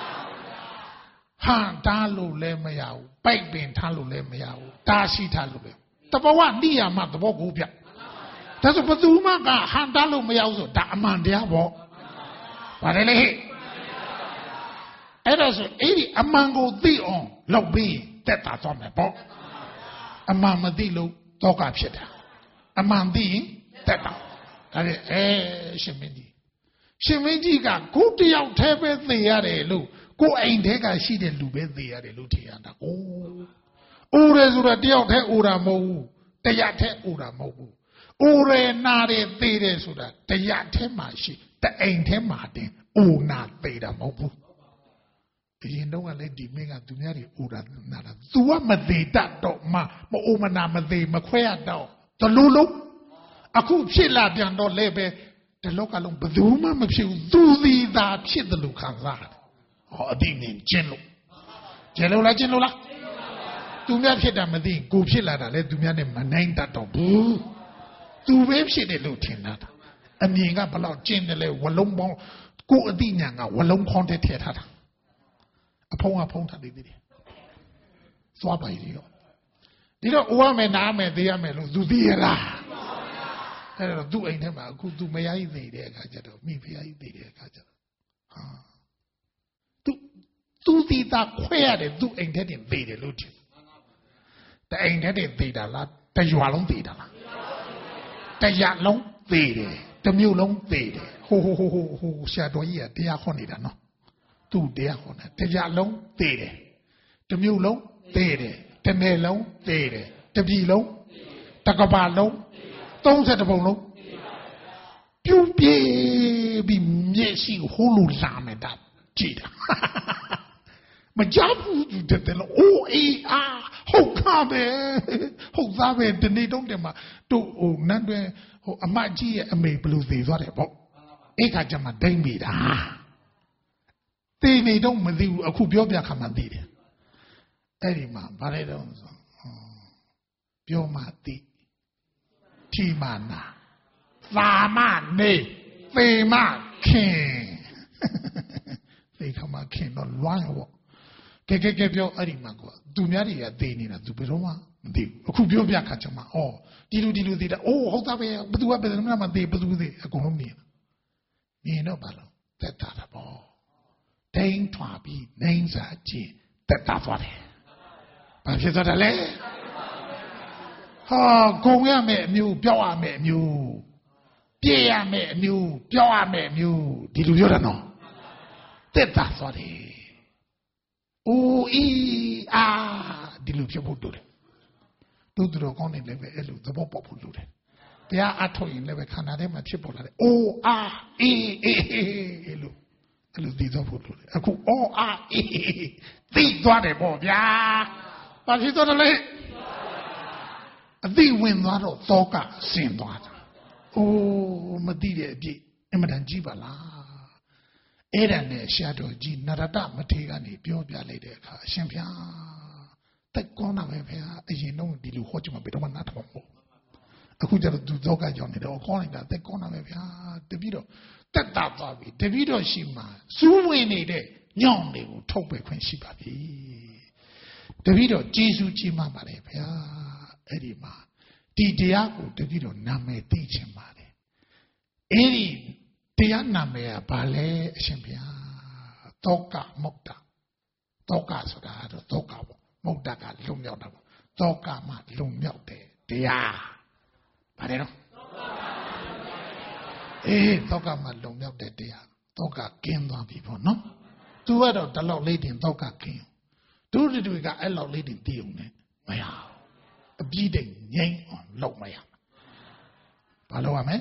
Handalo lemayao. Bike being talo lemayao. Dashi talo. Tabawa, Nia, Matabogubia. That's a Baduma, Handalo mayao, Damandia. What are they? Eras eighty a mango the on, low be that that's on the book. A mamma dilo, dog up shit. A man the that. Eh, Shimindi. Shimindi got go to your table the other loo. Go ain't take a sheet and lube the other lutiana. Oh, Ure Zura deal te ura mo, the yate ura mo. Ure nare the suda, the yate mashi. The ain't him, Martin. Oh, not Beta Mobu. You know, I let the Mega Dunari Ura Nada. Zuama de that dog, ma, Momanama de Maquia dog. The Lulu. A cool chilla diando lebe. The local Baduma, Machu, Zuzi that shit the Lucanzad. Or a demon, Genlo. Genola Genola. Do not hit a Madin, go chilla, let Dumian name that dog. Do wave shit a lieutenant. A ninga below generally Walombo, go a dinanga, Walom content theatre. Upon a point of the video. Swap by you. Did a woman arm the Amelo do the la? Do ain't him, I could do may I be there, Gajato, maybe I be there, Gajato. Do the that queer do ain't that invade a lutin. The ain't that invade a lot, the Yualon data. The Yalong data. The mule long day, ho ho ho ho ho, shadow year, dear honida no. Two dear honor, the yalong day, the mule long day, the melon day, the below, the cabalo, don't set the bolo. ပြုတ်ပြေးပြီးမျက်စိဟိုးလိုလာမယ်တာကြည့်တာမကြဘူးတဲ့တယ်လို့အိုးအေးအားဟုတ်ကားပဲဟုတ်သားပဲဒီနေ့တော့တယ်မှာတို့ဟိုနန်းတွင်ဟိုအမကြီးရဲ့အမေဘလို့သေးသွားတယ်ပေါ့အဲ့ခါကျမှဒိမ့်မိတာတေနေတော့မသိဘူးအခုပြောပြခါမှသိတယ်အဲ့ဒီမှာဗါလဲတော့ဆိုပြောမှသိထီမနာသာမနေသေမခင်သေခမခင်တော့လွမ်းရောကဲကဲကဲပြောအဲ့ဒီမှာကွာသူများတွေကသေနေတာသူဘယ်တော့မှမသိဘူးအခုပြောပြခါချင်မှာဩဒီလူဒီလူသေးတာအိုးဟုတ်သားပဲဘသူကဘယ်လိုမှမသိဘသူသိအကုန်လုံးမြင်မြင်တော့ဘာလို့တက်တာတော့ဒိန်ထွာပြီးနိုင်စားကြည့်တက်တာသွားတယ်ဘာဖြစ်သွားတယ်လဲဟာဂုံရမယ်အမျိုးပြောက်ရမယ်အမျိုးပြေးရမယ်အမျိုးပြောက်ရမယ်အမျိုးဒီလိုပြောတာနော်တက်တာသွားတယ်အိုးအီအာဒီလိုဖြစ်ဖို့တူတယ်တူတူတော့ကောင်းနေလည်းပဲအဲ့လိုသဘောပေါက်ဖို့လိုတယ်တရားအထုတ်ရင်လည်းပဲခန္ဓာထဲမှာဖြစ်ပေါ်လာတယ်အိုးအာအေးအေးအဲ့လိုအဲ့လိုသိသွားဖို့လိုတယ်အခုအော်အာအေးသိသွားတယ်ပေါ့ဗျာဘာဖြစ်သွားတယ်လဲအသိဝင်သွားတော့သောကဆင်သွားတာအိုးမသိတဲ့အပြည့်အမှန်တန်ကြီးပါလားအဲ့ဒါနဲ့ရှားတော်ကြီးနရတမထေရကနေပြောပြလိုက်တဲ့အခါအရှင်ဘုရားတက်ကောင်းတာပဲဘုရားအရင်တော့ဒီလိုဟောကြမှာဘယ်တော့မှနားထောင်မဟုတ်အခုကျတော့သူသောကကြောင့်နေတော့ခေါင်းနေတာတက်ကောင်းတာပဲဘုရားတပည့်တော့တက်တာသွားပြီတပည့်တော်ရှိမှစူးဝင်နေတဲ့ညောင်းတွေကိုထုတ်ပယ်ခွင့်ရှိပါပြီတပည့်တော်ကျေးဇူးကြီးမှပါတယ်ဘုရားအဲ့ဒီမှာဒီတရားကိုတပည့်တော်နာမည်သိချင်ပါတယ်အဲ့ဒီတရားနာမည်ကဘာလဲအရှင်ဘုရားသောကမုတ်တာသောကဆိုတာတော့သောကပေါ့မုတ်တာကလုံမြောက်တာပေါ့သောကမှလုံမြောက်တယ်တရားဘာလဲနော်အေးသောကမှလုံမြောက်တဲ့တရားသောကကင်းသွားပြီပေါ့နော်သူကတော့ဒီလောက်လေးတင်သောကကင်းဒုတိယကအဲ့လောက်လေးတင်တည်ုံနဲ့မရဘူးအပြည့်တိမ်ငြိမ်းအောင်လုပ်မရဘာလုပ်ရမလဲ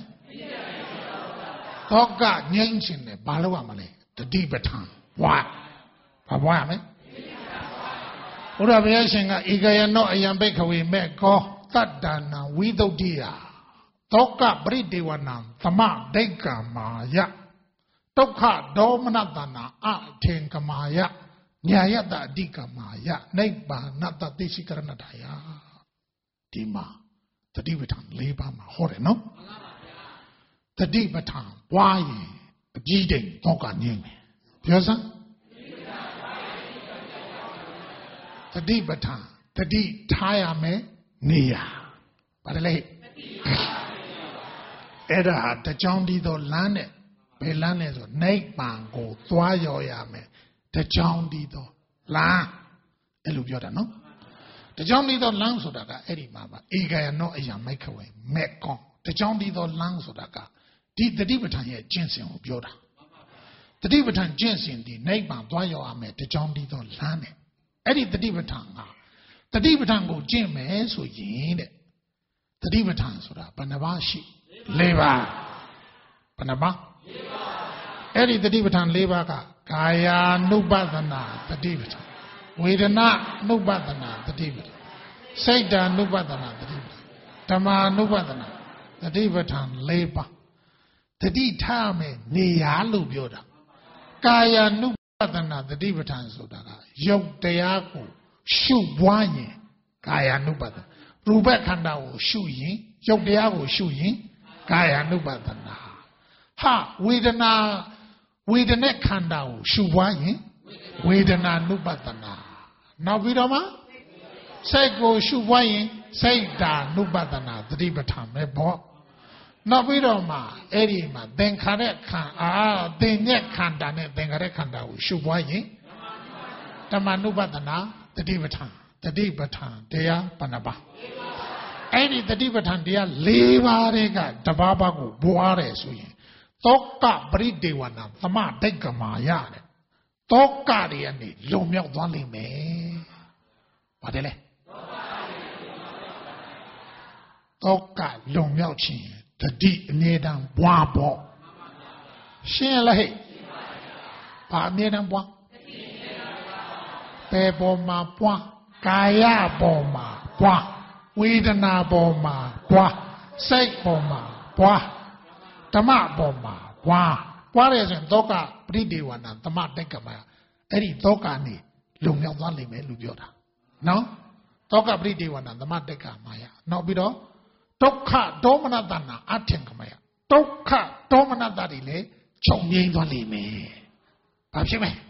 သောကငြိမ်းခြင်းနဲ့ဘာလုပ်ရမလဲတတိပဋ္ဌာန်ဘွားဘာဘွားရမလဲဘုရားဘုရားရှင်ကဧကယနောအယံဘိက္ခဝေမေကောသတ္တနာဝိသုဒ္ဓိယသောကပရိဒေဝနာသမဒိဋ္ဌာမာယဒုက္ခဒေါမနတနာအထင်ကမာယညာယတအဓိကမာယနိဗ္ဗာနတသိရှိကရဏထာယဒီမှာတတိပဋ္ဌာန်၄ပါးမှာဟောတယ်နော်တတိပဋ္ဌာန်ပွားရင်အကြီးတိမ်သောကငြိမ်းတယ်ပြောစမ်းတတိပဋ္ဌာန်တတိထားရမယ်နေရပါတယ်လေအဲ့ဒါတကြောင်ဒီတော့လမ်းနဲ့ဘယ်လမ်းလဲဆိုနိဗ္ဗာန်ကိုသွားရောက်ရမယ်တကြောင်ဒီတော့လမ်းအဲ့လိုပြောတာနော်တကြောင်ဒီတော့လမ်းဆိုတာကအဲ့ဒီမှာပါဧကယနောအယံမိုက်ခဝေမေကောတကြောင်ဒီတော့လမ်းဆိုတာကဒီတတိပဋ္ဌာန်ရဲ့ကျင့်စဉ်ကိုပြောတာတတိပဋ္ဌာန်ကျင့်စဉ်ဒီနိဗ္ဗာန်သွားရောက်ရမယ်တကြောင်ဒီတော့လမ်းနဲ့အဲ့ဒီတတိပဋ္ဌာန်ကတတိပဋ္ဌာန်ကိုကျင့်မယ်ဆိုရင်တဲ့တတိပဋ္ဌာန်ဆိုတာဘယ်နှပါးရှိ၄ပါးဘယ်နှပါး၄ပါးအဲ့ဒီတတိပဋ္ဌာန်၄ပါးကကာယ ानु ပဒနာတတိပဋ္ဌာန်ဝေဒနာ ानु ပဒနာတတိပဋ္ဌာန်စိတ်ဓာ ानु ပဒနာတတိပဋ္ဌာန်ဓမ္မာ ानु ပဒနာတတိပဋ္ဌာန်၄ပါးတတိထားမယ်နေရာလို့ပြောတာကာယ ानु ပဒနာတတိပဋ္ဌာန်ဆိုတာကယုတ်တရားကိုရှုပွားရင်ကာယ ानु ပဒနာရူပခန္ဓာကိုရှုရင်ယုတ်တရားကိုရှုရင်ကာယ ानु ပဒနာဟာဝေဒနာဝေဒနာခန္ဓာကိုရှုပွားရင်ဝေဒနာ ानु ပဒနာနောက်ပြီးတော့မှစိတ်ကိုရှုပွားရင်စိတ်ဓာ ानु ပဒနာတတိပဋ္ဌာန်ပဲပေါ့နောက်ပြီးတော့မှအဲ့ဒီမှာသင်္ခါရခန္ဓာသင်ညက်ခန္ဓာနဲ့သင်္ခါရခန္ဓာကိုရှုပွားရင်ဓမ္မ ानु ပဒနာတတိပဋ္ဌာန်တတိပဋ္ဌာန်တရားဘယ်နှပါးအဲ့ဒီတတိပဋ္ဌာန်တရား၄ပါးတွေကတပါးပါးကိုဘွားတယ်ဆိုရင်သောကပရိဒေဝနာသမဒိဋ္ဌာမာယတဲ့သောကတွေကနေလုံမြောက်သွားလိမ့်မယ်ပါတယ်လေသောကလုံမြောက်ခြင်းတတိအမြဲတမ်းဘွားပေါ့ရှင်းလားဟဲ့ဘာအမြဲတမ်းဘွားဘယ်ပေါ်မှာဘွားကာယပေါ်မှာဘွားဝေဒနာပေါ်မှာဘွားစိတ်ပေါ်မှာဘွားဓမ္မပေါ်မှာဘွားဘွားရဲဆိုရင်သောကပရိဒေဝနာဓမ္မတက္ကမအဲ့ဒီသောကနေလုံမြောက်သွားလိမ့်မယ်လို့ပြောတာနော်သောကပရိဒေဝနာဓမ္မတက္ကမယနောက်ပြီးတော့ဒုက္ခဒေါမနတနာအထင်ကမယဒုက္ခဒေါမနတတွေလည်းချုပ်ငြိမ်းသွားလိမ့်မယ်ဘာဖြစ်မလဲ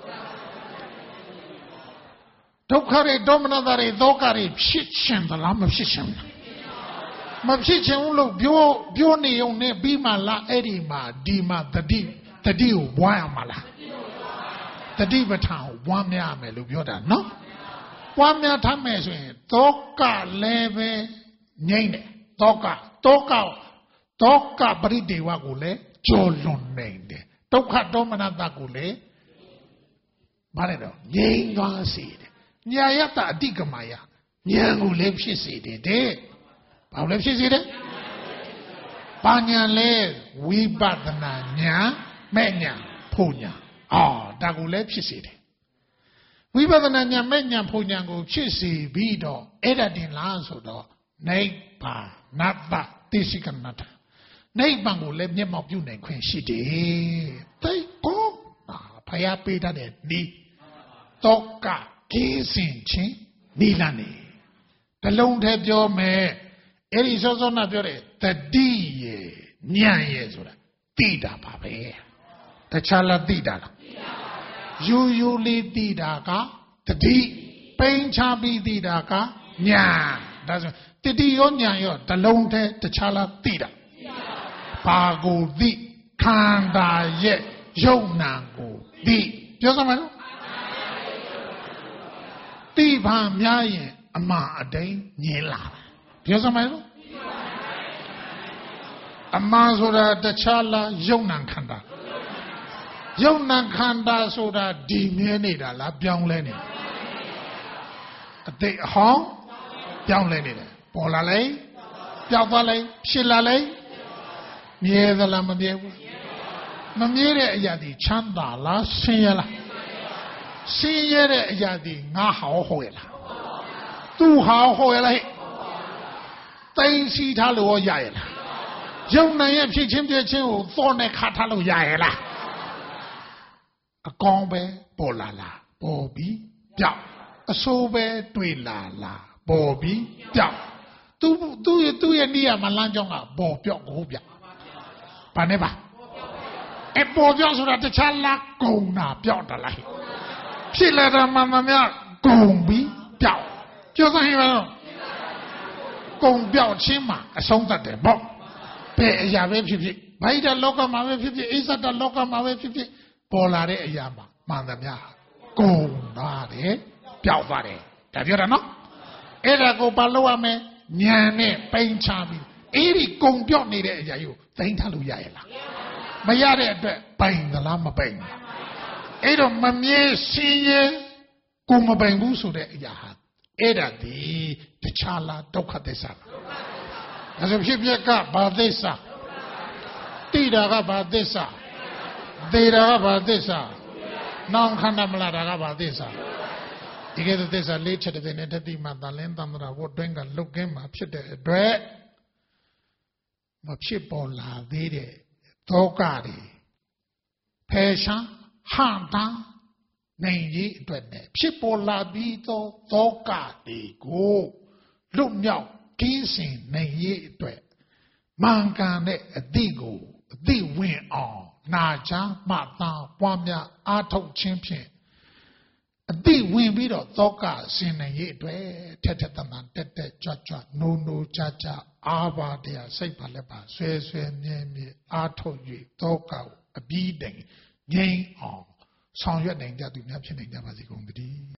ဒုက္ခတွေဒေါမနတတွေသောကတွေဖြစ်ရှင်သလားမဖြစ်ရှင်ဘူးမဖြစ်ချင်ဘူးလို့ပြောပြောနေုံနဲ့ပြီးမှလားအဲ့ဒီမှာဒီမှာတတိတတိကိုဘွားရမှာလားတတိပဋ္ဌာန်ကိုဘွားများမယ်လို့ပြောတာနော်ဘွားများထားမယ်ဆိုရင်သောကလည်းပဲငြိမ့်တယ်သောကသောကသောကပရိဒေဝကိုလည်းကျော်လွန်နိုင်တယ်ဒုက္ခဒေါမနတကိုလည်းဘာလဲတော့ငြိမ့်သွားစေတယ်ညာယတအတိကမယဉာဏ်ကိုလည်းဖြစ်စေတယ်တဲ့ဘာလို့လဲဖြစ်စေတယ်ဘာညာလဲဝိပဿနာညာမဲ့ညာဖို့ညာအော်ဒါကိုလည်းဖြစ်စေတယ်ဝိပဿနာညာမဲ့ညာဖို့ညာကိုဖြစ်စေပြီးတော့အဲ့ဒါတင်လားဆိုတော့နိဗ္ဗာန်နတ္တသိစိကနတ္တနိဗ္ဗာန်ကိုလည်းမျက်မှောက်ပြုနိုင်ခွင့်ရှိတယ်သိကောဖယားပေးတတ်တဲ့ဒီတောကကိစင်ချင်းနိလန်နေတလုံးထဲပြောမယ်အဲ့ဒီစောစောနာပြောတဲ့တတိရဲ့ဉာဏ်ရဲ့ဆိုတာသိတာပါပဲတခြားလားသိတာလားယူယူလေးသိတာကတတိပိန်ချပြီးသိတာကဉာဏ်ဒါဆိုတတိရောဉာဏ်ရောတလုံးထဲတခြားလားသိတာဘာကိုသိခန္ဓာရဲ့ယုံနာကိုသိပြောစမ်းမလို့သိပါများရင်အမှားအတိုင်းညင်လာပြောစမ်းမလို့အမှားဆိုတာတခြားလားယုံနာခန္ဓာယုံနာခန္ဓာဆိုတာဒီမြဲနေတာလားပြောင်းလဲနေအတိတ်အဟောင်းပြောင်းလဲနေတယ်ပေါ်လာလိုက်ပျောက်သွားလိုက်ဖြစ်လာလိုက်မြဲသလားမမြဲဘူးမမြဲတဲ့အရာဒီချမ်းသာလားဆင်းရဲလားဆင်းရဲတဲ့အရာဒီငါဟောဟောရလားသူဟောဟောရလားတိမ်စီထားလို့ရရလားယုံနိုင်ရဲ့ဖြစ်ချင်းပြချင်းကိုသောနဲ့ခါထားလို့ရရလားအကောင်ပဲပေါ်လာလားပေါ်ပြီးပြောက်အဆိုးပဲတွေ့လာလားပေါ်ပြီးပြောက်သူသူရဲ့သူရဲ့နေရာမှာလမ်းကြောင်းကပေါ်ပြောက်ကိုပြောက်ဘာနဲ့ပါအပေါ်ပြောက်ဆိုတာတခြားလားကုံတာပြောက်တယ်လားဖြစ်လာတာမှမများကုံပြီးပြောက်ပြောစမ်းဟဲ့ပါကုံပြောက်ချင်းမှာအဆုံးသတ်တယ်ပေါ့ဘယ်အရာပဲဖြစ်ဖြစ်ဗိဓာလောကမှာပဲဖြစ်ဖြစ်အိသတလောကမှာပဲဖြစ်ဖြစ်ပေါ်လာတဲ့အရာမှာမှန်သမျှကုံတာတယ်ပျောက်သွားတယ်ဒါပြောတာနော်အဲ့ဒါကိုဘာလုပ်ရမလဲဉာဏ်နဲ့ပိန်ချပြီးအဲ့ဒီကုံပြောက်နေတဲ့အရာကိုသိမ်းထားလို့ရရဲ့လားမရတဲ့အတွက်ပိန်သလားမပိန်ဘူးအဲ့တော့မမြဲရှင်းရဲကိုမပိန်ဘူးဆိုတဲ့အရာဟာအဲ့ဒါဒီတခြားလားဒုက္ခသစ္စာလားဒါဆိုဖြစ်ဖြစ်ကဘာသစ္စာတိတာကဘာသစ္စာသေတာကဘာသစ္စာနောင်ခန္ဓာမလားတာကဘာသစ္စာဒီကဲသစ္စာလေးချက်တဲ့နဲ့တတိမတန်လင်းတန္တရာဘုတွင်းကလုတ်ကင်းမှာဖြစ်တဲ့အတွက်မဖြစ်ပေါ်လာသေးတဲ့သောကတွေဖယ်ရှားဟန်တာနိုင်ရေးအတွက်နဲ့ဖြစ်ပေါ်လာပြီးသောသောကတွေကိုလွတ်မြောက်ကင်းစင်နိုင်ရေးအတွက်မှန်ကန်တဲ့အတိကိုအတိဝင်အောင်နာချာမှသာပွားများအားထုတ်ခြင်းဖြင့်အတိဝင်ပြီးတော့သောကစင်နိုင်ရေးအတွက်ထက်ထက်တန်တန်တက်တက်ကြွကြွနိုးနိုးကြကြအားပါတရားစိတ်ပါလက်ပါဆွဲဆွဲမြဲမြဲအားထုတ်၍သောကကိုအပြီးတိုင်ငြိမ်းအောင်ဆောင်ရွက်နိုင်ကြသူများဖြစ်နိုင်ကြပါစေကုန်သတည်း